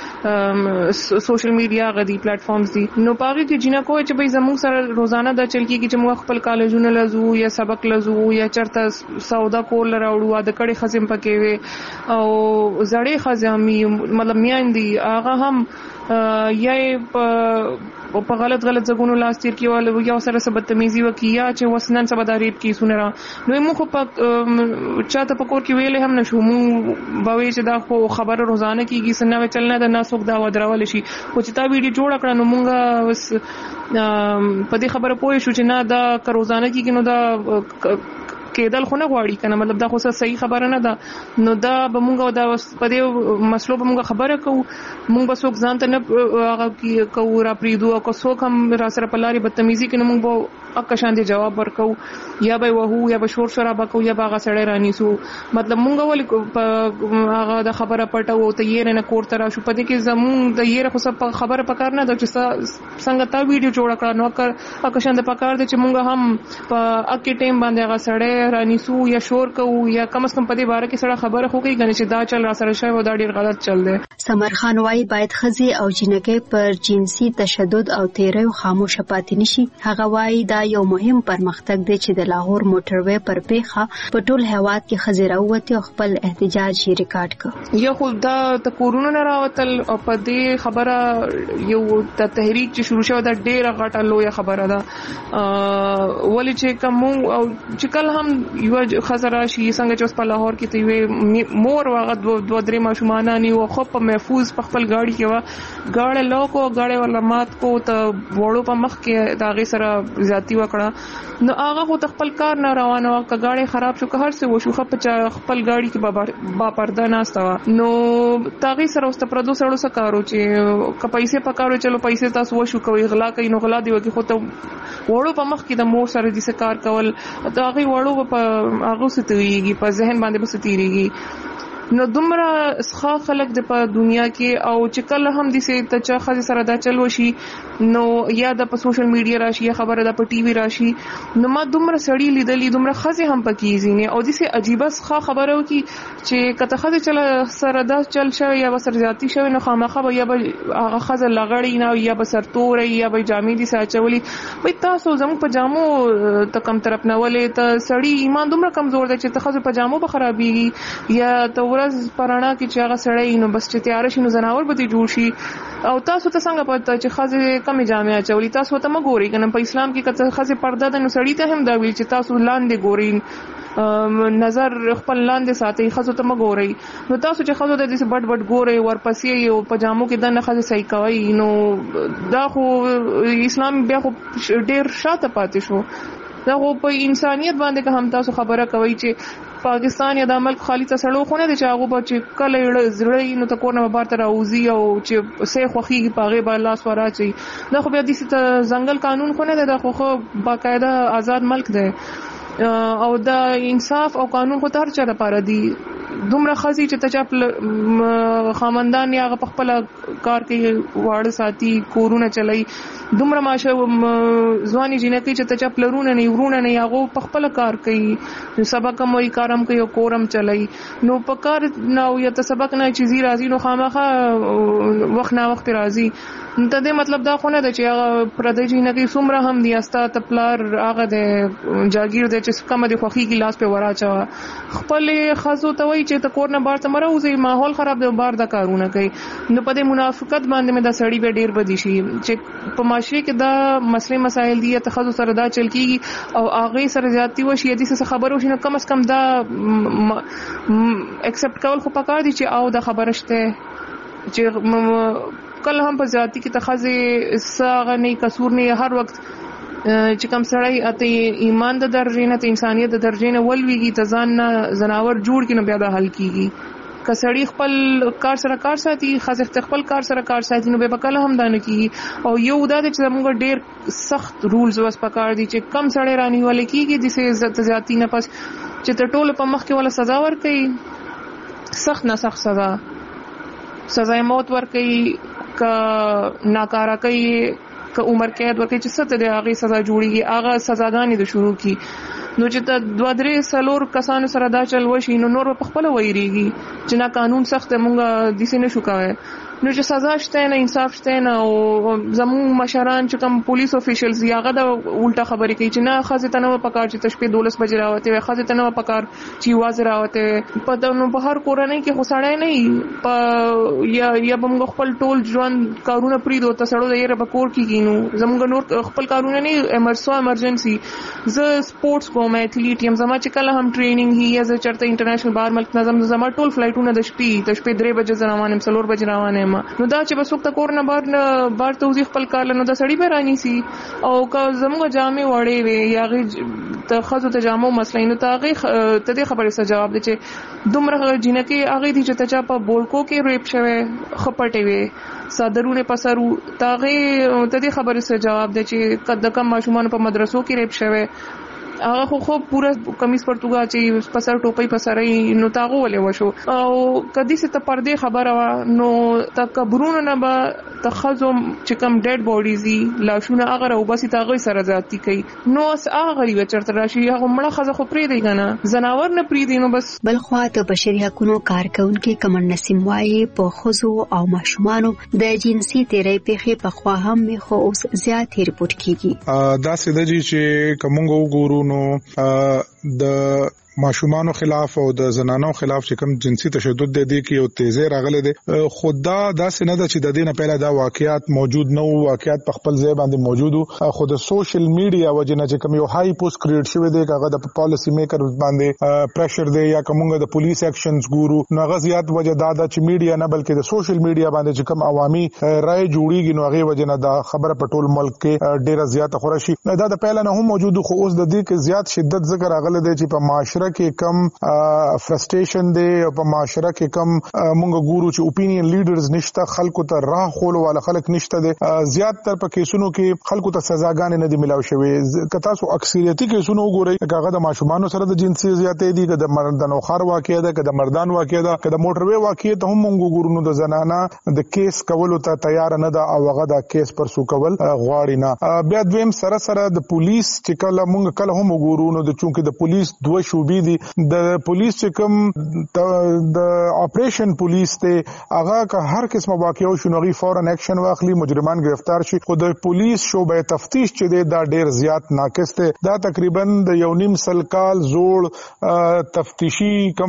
ته سوشل میډیا غدي پلیټ فارمز دي نو پاره کې جنا کوی چې به زموږ سره روزانه دا چل کیږي چې موږ خپل کالجونه لزو یا سبق لزو یا چرته سودا کول راوړو د کړي خزم پکې وي او زړې خزامي مطلب میاندي هغه هم یا په په غلط غلط ځګونو لاس تیر کیوال یا سره سبدتمیزي وکیا چې وسنن سبداریب کی سونرا نو موږ په چاته پکور کې ویلې هم نشو مو باوي چې دا خو خبره روزانه کیږي سنوي چلنه د ناسوک دا ودرول شي خو چې تا ویډیو جوړ کړه نو مونږه په دې خبره پوه شو چې نه دا روزانه کیږي نو دا کېدل خو نه غواړي کنه مطلب دا خو صحیح خبره نه ده نو دا به مونږ دا په دې مسلو به مونږ خبره کوو مونږ به څوک ځان ته نه هغه کوو را پریدو او که څوک هم را سره په لارې بدتمیزي کوي نو مونږ به اکه شان دي جواب ورکو یا به وهو یا به شور شرابه کو یا به هغه سړی رانیسو مطلب مونږ ولې هغه د خبره پټو ته یې نه کور ته راشو په دې کې زمونږ د یې خو څه خبره پکار نه ده چې څنګه تا ویډیو جوړ کړه نو اکه شان د پکار دي چې مونږ هم په اکه ټیم باندې هغه سړی رانیسو یا شور کو یا کم از کم په دې باره کې سره خبره خو کوي غني چې دا چل را سره شوی و دا ډیر غلط چل دی سمر خان وايي باید خزي او جنکې پر جنسي تشدد او تیري خاموش پاتې نشي هغه وايي دا یو مهم پرمختګ دی چې د لاهور موټروي پر پیخه په ټول هواد کې خزي راوته او خپل احتجاج یې ریکارډ کړ یو خو دا د کورونو نه راوتل او په دې خبره یو د تحریک چې شروع شو دا ډیره غټه لویه خبره ده ولې چې کوم او چې کله هم یو خزر شي څنګه چې په لاهور کې ته وي مور واغ دو درې ماشومان نه او خو په محفوظ په خپل گاڑی کې وا گاړه لوکو گاړه ولا مات کو ته وړو په مخ کې دا غي سره زیاتی وکړه نو هغه خو خپل کار نه روانه او گاړي خراب شو که هر څه وشو خپ خپل گاڑی کې با پرده نه استوا نو تاغي سره واست پردو سره سکارو چې ک پیسې پکارو چلو پیسې تاسو وشو کوي غلا کوي نو غلا دی وکي خو ته وړو په مخ کې د مور سره دې کار کول دا غي وړو په هغه ستويږي په ذهن باندې بستيږي نو دومره ښه خلک د په دنیا کې او چې کله هم دي سي ته چا خځه سره دا چل وشي نو یا د په سوشل میډیا راشي یا خبره د په ټي وي راشي نو ما دومره سړی لیدلې دومره خځه هم پکې زینې او دي سي عجيبه ښه خبره وکي چې کته خځه چل سره دا چل شوی یا بسر ذاتی شوی نو خامخه یا به هغه خځه لغړی نه یا به سرتورې یا به جامې دي ساچولي وای تاسو زمو په جامو ته کم طرف نه ولې ته سړی ایمان دومره کمزور دی چې ته خځه په جامو به خرابيږي یا ته ورځ پرانا کې چې هغه سړی نو بس چې تیار شي نو زناور به جوړ شي او تاسو ته څنګه پته چې خځه کمی جامع اچولي تاسو ته مګوري کنه په اسلام کې کته خځه پرده ده نو سړی ته هم دا ویل چې تاسو لاندې ګورئ نظر خپل لاندې ساتي خځه ته مګوري نو تاسو چې خځه د دې بډ بډ ګوري ورپسې یو پجامو کې د نه خځه صحیح کوي نو دا خو اسلام بیا خو ډیر شاته پاتې شو دا خو په انسانيت باندې که هم تاسو خبره کوي چې پاکستان یا د ملک خالی ته سړو خونه دي چې هغه به چې کله زړی نو ته کور نه بار تر اوزي او چې سه خوخي پاغه به لاس ورا چي دا خو بیا د ځنګل قانون خونه ده دا خو خو باقاعده آزاد ملک ده او دا انصاف او قانون خو تر چا لپاره دي دومره خزي چې تچا خامندان یا په خپل کار کې واړه ساتي کورونه چلای دومره ماشه ځواني جنکې چې تچا پلرونه نه ورونه نه هغه په خپل کار کوي سبق کوي کارم کوي کورم چلای نو په کار نه یا ته سبق نه چې زی راځي نو خامخه وخت نه وخت راځي نو ته دې مطلب دا خو نه ده چې هغه پردې جنکې څومره هم دی استا تپلار هغه د جاگیر د چې کوم د خوخي ګلاس په وراچا خپل خزو ته وای چې ته کور نه بار ته مروزي ماحول خراب دی بار د کارونه کوي نو په دې منافقت باندې مې د سړی به ډیر بدی شي چې په معاشره کې دا مسلې مسائل دي ته خزو سره دا چل کیږي او هغه سره زیاتی وشي د څه خبرو شي نو کم از کم دا اکسپټ کول خو پکار دي چې او د خبره شته چې کله هم په ذاتی کې تخزه ساغه نه قصور نه هر وخت چې کوم سړی اته ایمان د درجې نه ته انسانيت د درجې نه ولويږي ته ځان نه زناور جوړ کینو بیا د حل کیږي. کسړی خپل کار سره کار ساتي، خاصه خپل کار سره کار ساتي نو به بکله هم دانه کیږي. او یو دا چې موږ ډیر سخت رولز وس پکار دي چې کم سړی رانی ولې کیږي د سي عزت زیاتی نه پس چې ته ټول په مخ کې ولا سزا ور کوي، سخت نه سخت سزا سزا موت ور کوي، کا ناکاره کوي، کا عمر قید ور کوي چې ست د هغه سزا جوړیږي هغه سزاګانې د شروع کی. نو چې ته دوه درې سلور کسانو سره دا چل وشي نو نور په خپل وایریږي چې نه قانون سخت مونږه د سې نه شو کوي. نو چې سزا شته نه انصاف شته نه او زمو مشران چې کوم پولیس افیشلز یاغه د الټا خبرې کوي چې نه خاصه تنه پکار چې تشپې دولس بجې راوته وي، خاصه تنه پکار چې واز راوته په نو په هر کورنۍ کې خساړای نه په یا یا بم خپل ټول ژوند کارونه پری دوه تسړو د یره بکور کې کینو زموږ نور خپل کارونه نه امرسو امرجنسي ز سپورتس کوم ایتلیټ یم زما چې کله هم ټریننګ هي از چرته انټرنیشنل بار ملک نظم زما ټول فلایټونه د شپې د شپې درې بجې روانم سلور بجې روانه نو دا چې بس وخت کور نه بار نه بار توضیح خپل کار لنو د سړی به رانی سي او که زموږ جامع وړې وي یا غي ته خزو ته جامو مسلې نو ته غي ته دې خبره سره جواب دي چې دومره جنکه هغه دي چې ته چا په بولکو کې ریپ شوه خپټې وي صادرونه پسرو تاغه ته دې خبره سره جواب دي چې کله کم ماشومان په مدرسو کې ریپ شوه هغه خو خو پورا کمیس پرتګا چې پسر ټوپۍ پسرای نو تاغه ولې وشو او کدي څه ته پردې خبره نو تکبرونه نه به تخزم چې کم ډیډ باډیزي لاشونه هغه او بس تاغه سره ذاتی کوي نو اس هغه غریب چرته راشي هغه مړه خزه خو پری دی کنه زناور نه پری دی نو بس بل خو ته بشري حقوقو کارکونکو کمن نسیم وايي په خزو او ماشومانو د جنسي تیرې پیخي په خوا هم خو اوس زیات ریپورت کیږي دا سده جی چې کومو ګورو نو د ماشومانو خلاف او د زنانو خلاف چې کوم جنسي تشدد د دې کې او تیزه راغله ده خدا دا سينه ده چې د دې نه پهله دا واقعیات موجود نه وو واقعیات په خپل ځای باندې موجود وو خو د سوشل میډیا وجنه چې کوم یو هاي پوسټ کریټ شوی دی هغه د پالیسی میکر باندې پریشر دی یا کومه د پولیس اکشنز ګورو نو هغه زیات وجه دا ده چې میډیا نه بلکې د سوشل میډیا باندې چې کوم عوامي رائے جوړیږي نو هغه وجنه دا خبره په ټول ملک کې ډیره زیاته خورشي دا د پهله نه هم موجود خو اوس د دې کې زیات شدت ذکر راغله دی چې په معاشره کې کم فرستریشن دی او په معاشره کې کم مونږ ګورو چې اپینین لیډرز نشته خلکو ته راه خول ولا خلک نشته دي زیات تر په کیسونو کې خلکو ته سزاګانې نه دي ملاوي شوی کته سو اکثریتي کیسونو وګورئ هغه د ماشومانو سره د جنسي زیاتې دي که د مردانو خار واقع ده که د مردان واقع ده که د موټروي واقع ته هم مونږ ګورو نو د زنانه د کیس کولو ته تیار نه ده او هغه د کیس پر سو کول غواړي نه بیا دویم سره سره د پولیس چې کله مونږ کله هم وګورو نو د چونکه د پولیس دوه شوبې دي د پولیس چې کوم د اپریشن پولیس ته هغه که هر قسمه واقعو شنوغي فورن اکشن واخلي مجرمان گرفتار شي خو د پولیس شوبه تفتیش چې دی دا ډیر زیات ناقص دی دا تقریبا د یو نیم سل کال زوړ تفتیشي کوم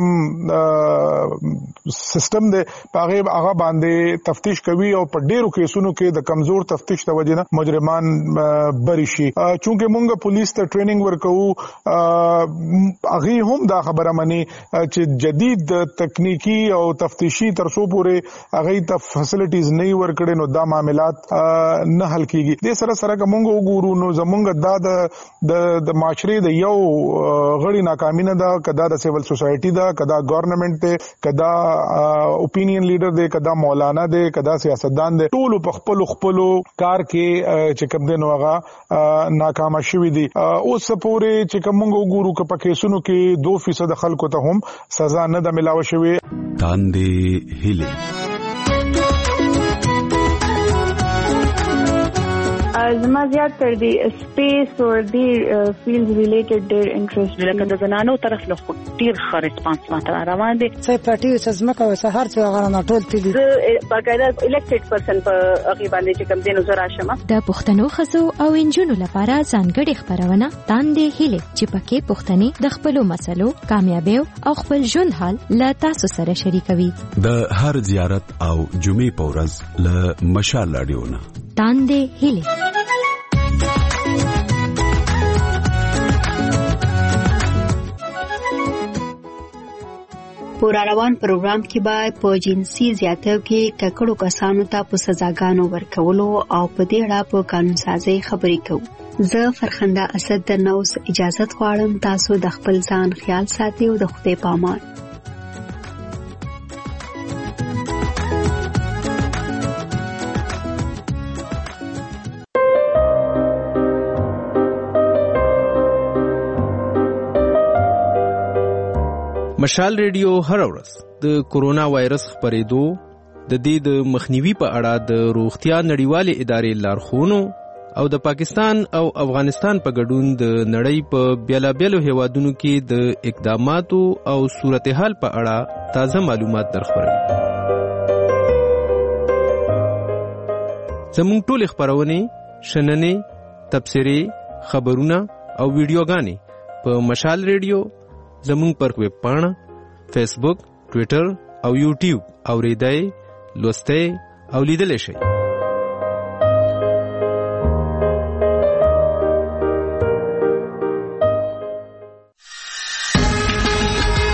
سیستم دی هغه هغه باندې تفتیش کوي او په ډیرو کیسونو کې د کمزور تفتیش د وجې نه مجرمان بری شي چونکه مونږ پولیس ته ټریننګ ورکو هغه هم دا خبره مني چې جدید تکنیکی او تفتیشي ترسو پورې هغه ته فیسیلیټیز نه ورکړي نو دا معاملات نه حل کیږي د سره سره کومه وګورو نو زمونږ دا د د معاشري د یو غړي ناکامي نه ده کدا د سیول سوسایټي ده کدا ګورنمنت ده کدا اپینین لیډر ده کدا مولانا ده کدا سیاستدان ده ټول په خپل خپل کار کې چې کوم دین هغه ناکام شوی دي اوس پورې چې کومه وګورو که په کیسونو کې دو فیصد خلکو ته هم سزا نه ده ملاوي شوی تاندې هلي زما زیات تر دی سپیس او دی فیلډ ریلیټډ ډیر انټرست لکه د زنانو طرف له ډیر ښه ریسپانس ماته روان دي څه پټي سزمکه او سهار چې هغه نه ټول تلي باقاعده الیکټډ پرسن په هغه باندې چې کوم دینو زرا شمه د پښتنو خزو او انجونو لپاره ځانګړي خبرونه تاندې هلي چې پکې پښتني د خپلو مسلو کامیابی او خپل ژوند حال له تاسو سره شریکوي د هر زیارت او جمعې په ورځ له مشال اډیونه تاندې هلي په روان پروګرام کې به په جنسي زیاتیو کې ککړو کسانو ته په سزاګانو ورکولو او په دې اړه په قانون سازي خبرې کوو. زه فرخنده اسد درنه اوس اجازه غواړم، تاسو د خپل ځان خیال ساتئ او د خدای په امان. مشال ریډیو هر ورځ د کورونا وایرس خپرېدو د دې د مخنیوي په اړه د روغتیا نړیوالې ادارې لارښوونو او د پاکستان او افغانستان په ګډون د نړۍ په بیلابیلو هیوادونو کې د اقداماتو او صورتحال په اړه تازه معلومات درخبروي. زموږ ټولې خپرونې، شننې، تبصرې، خبرونه او ویډیوګانې په مشال ریډیو، زمون پر ویب پاڼه، فیسبوک، ټویټر او یوټیوب اوریدای، لوستای او لیدلای شئ.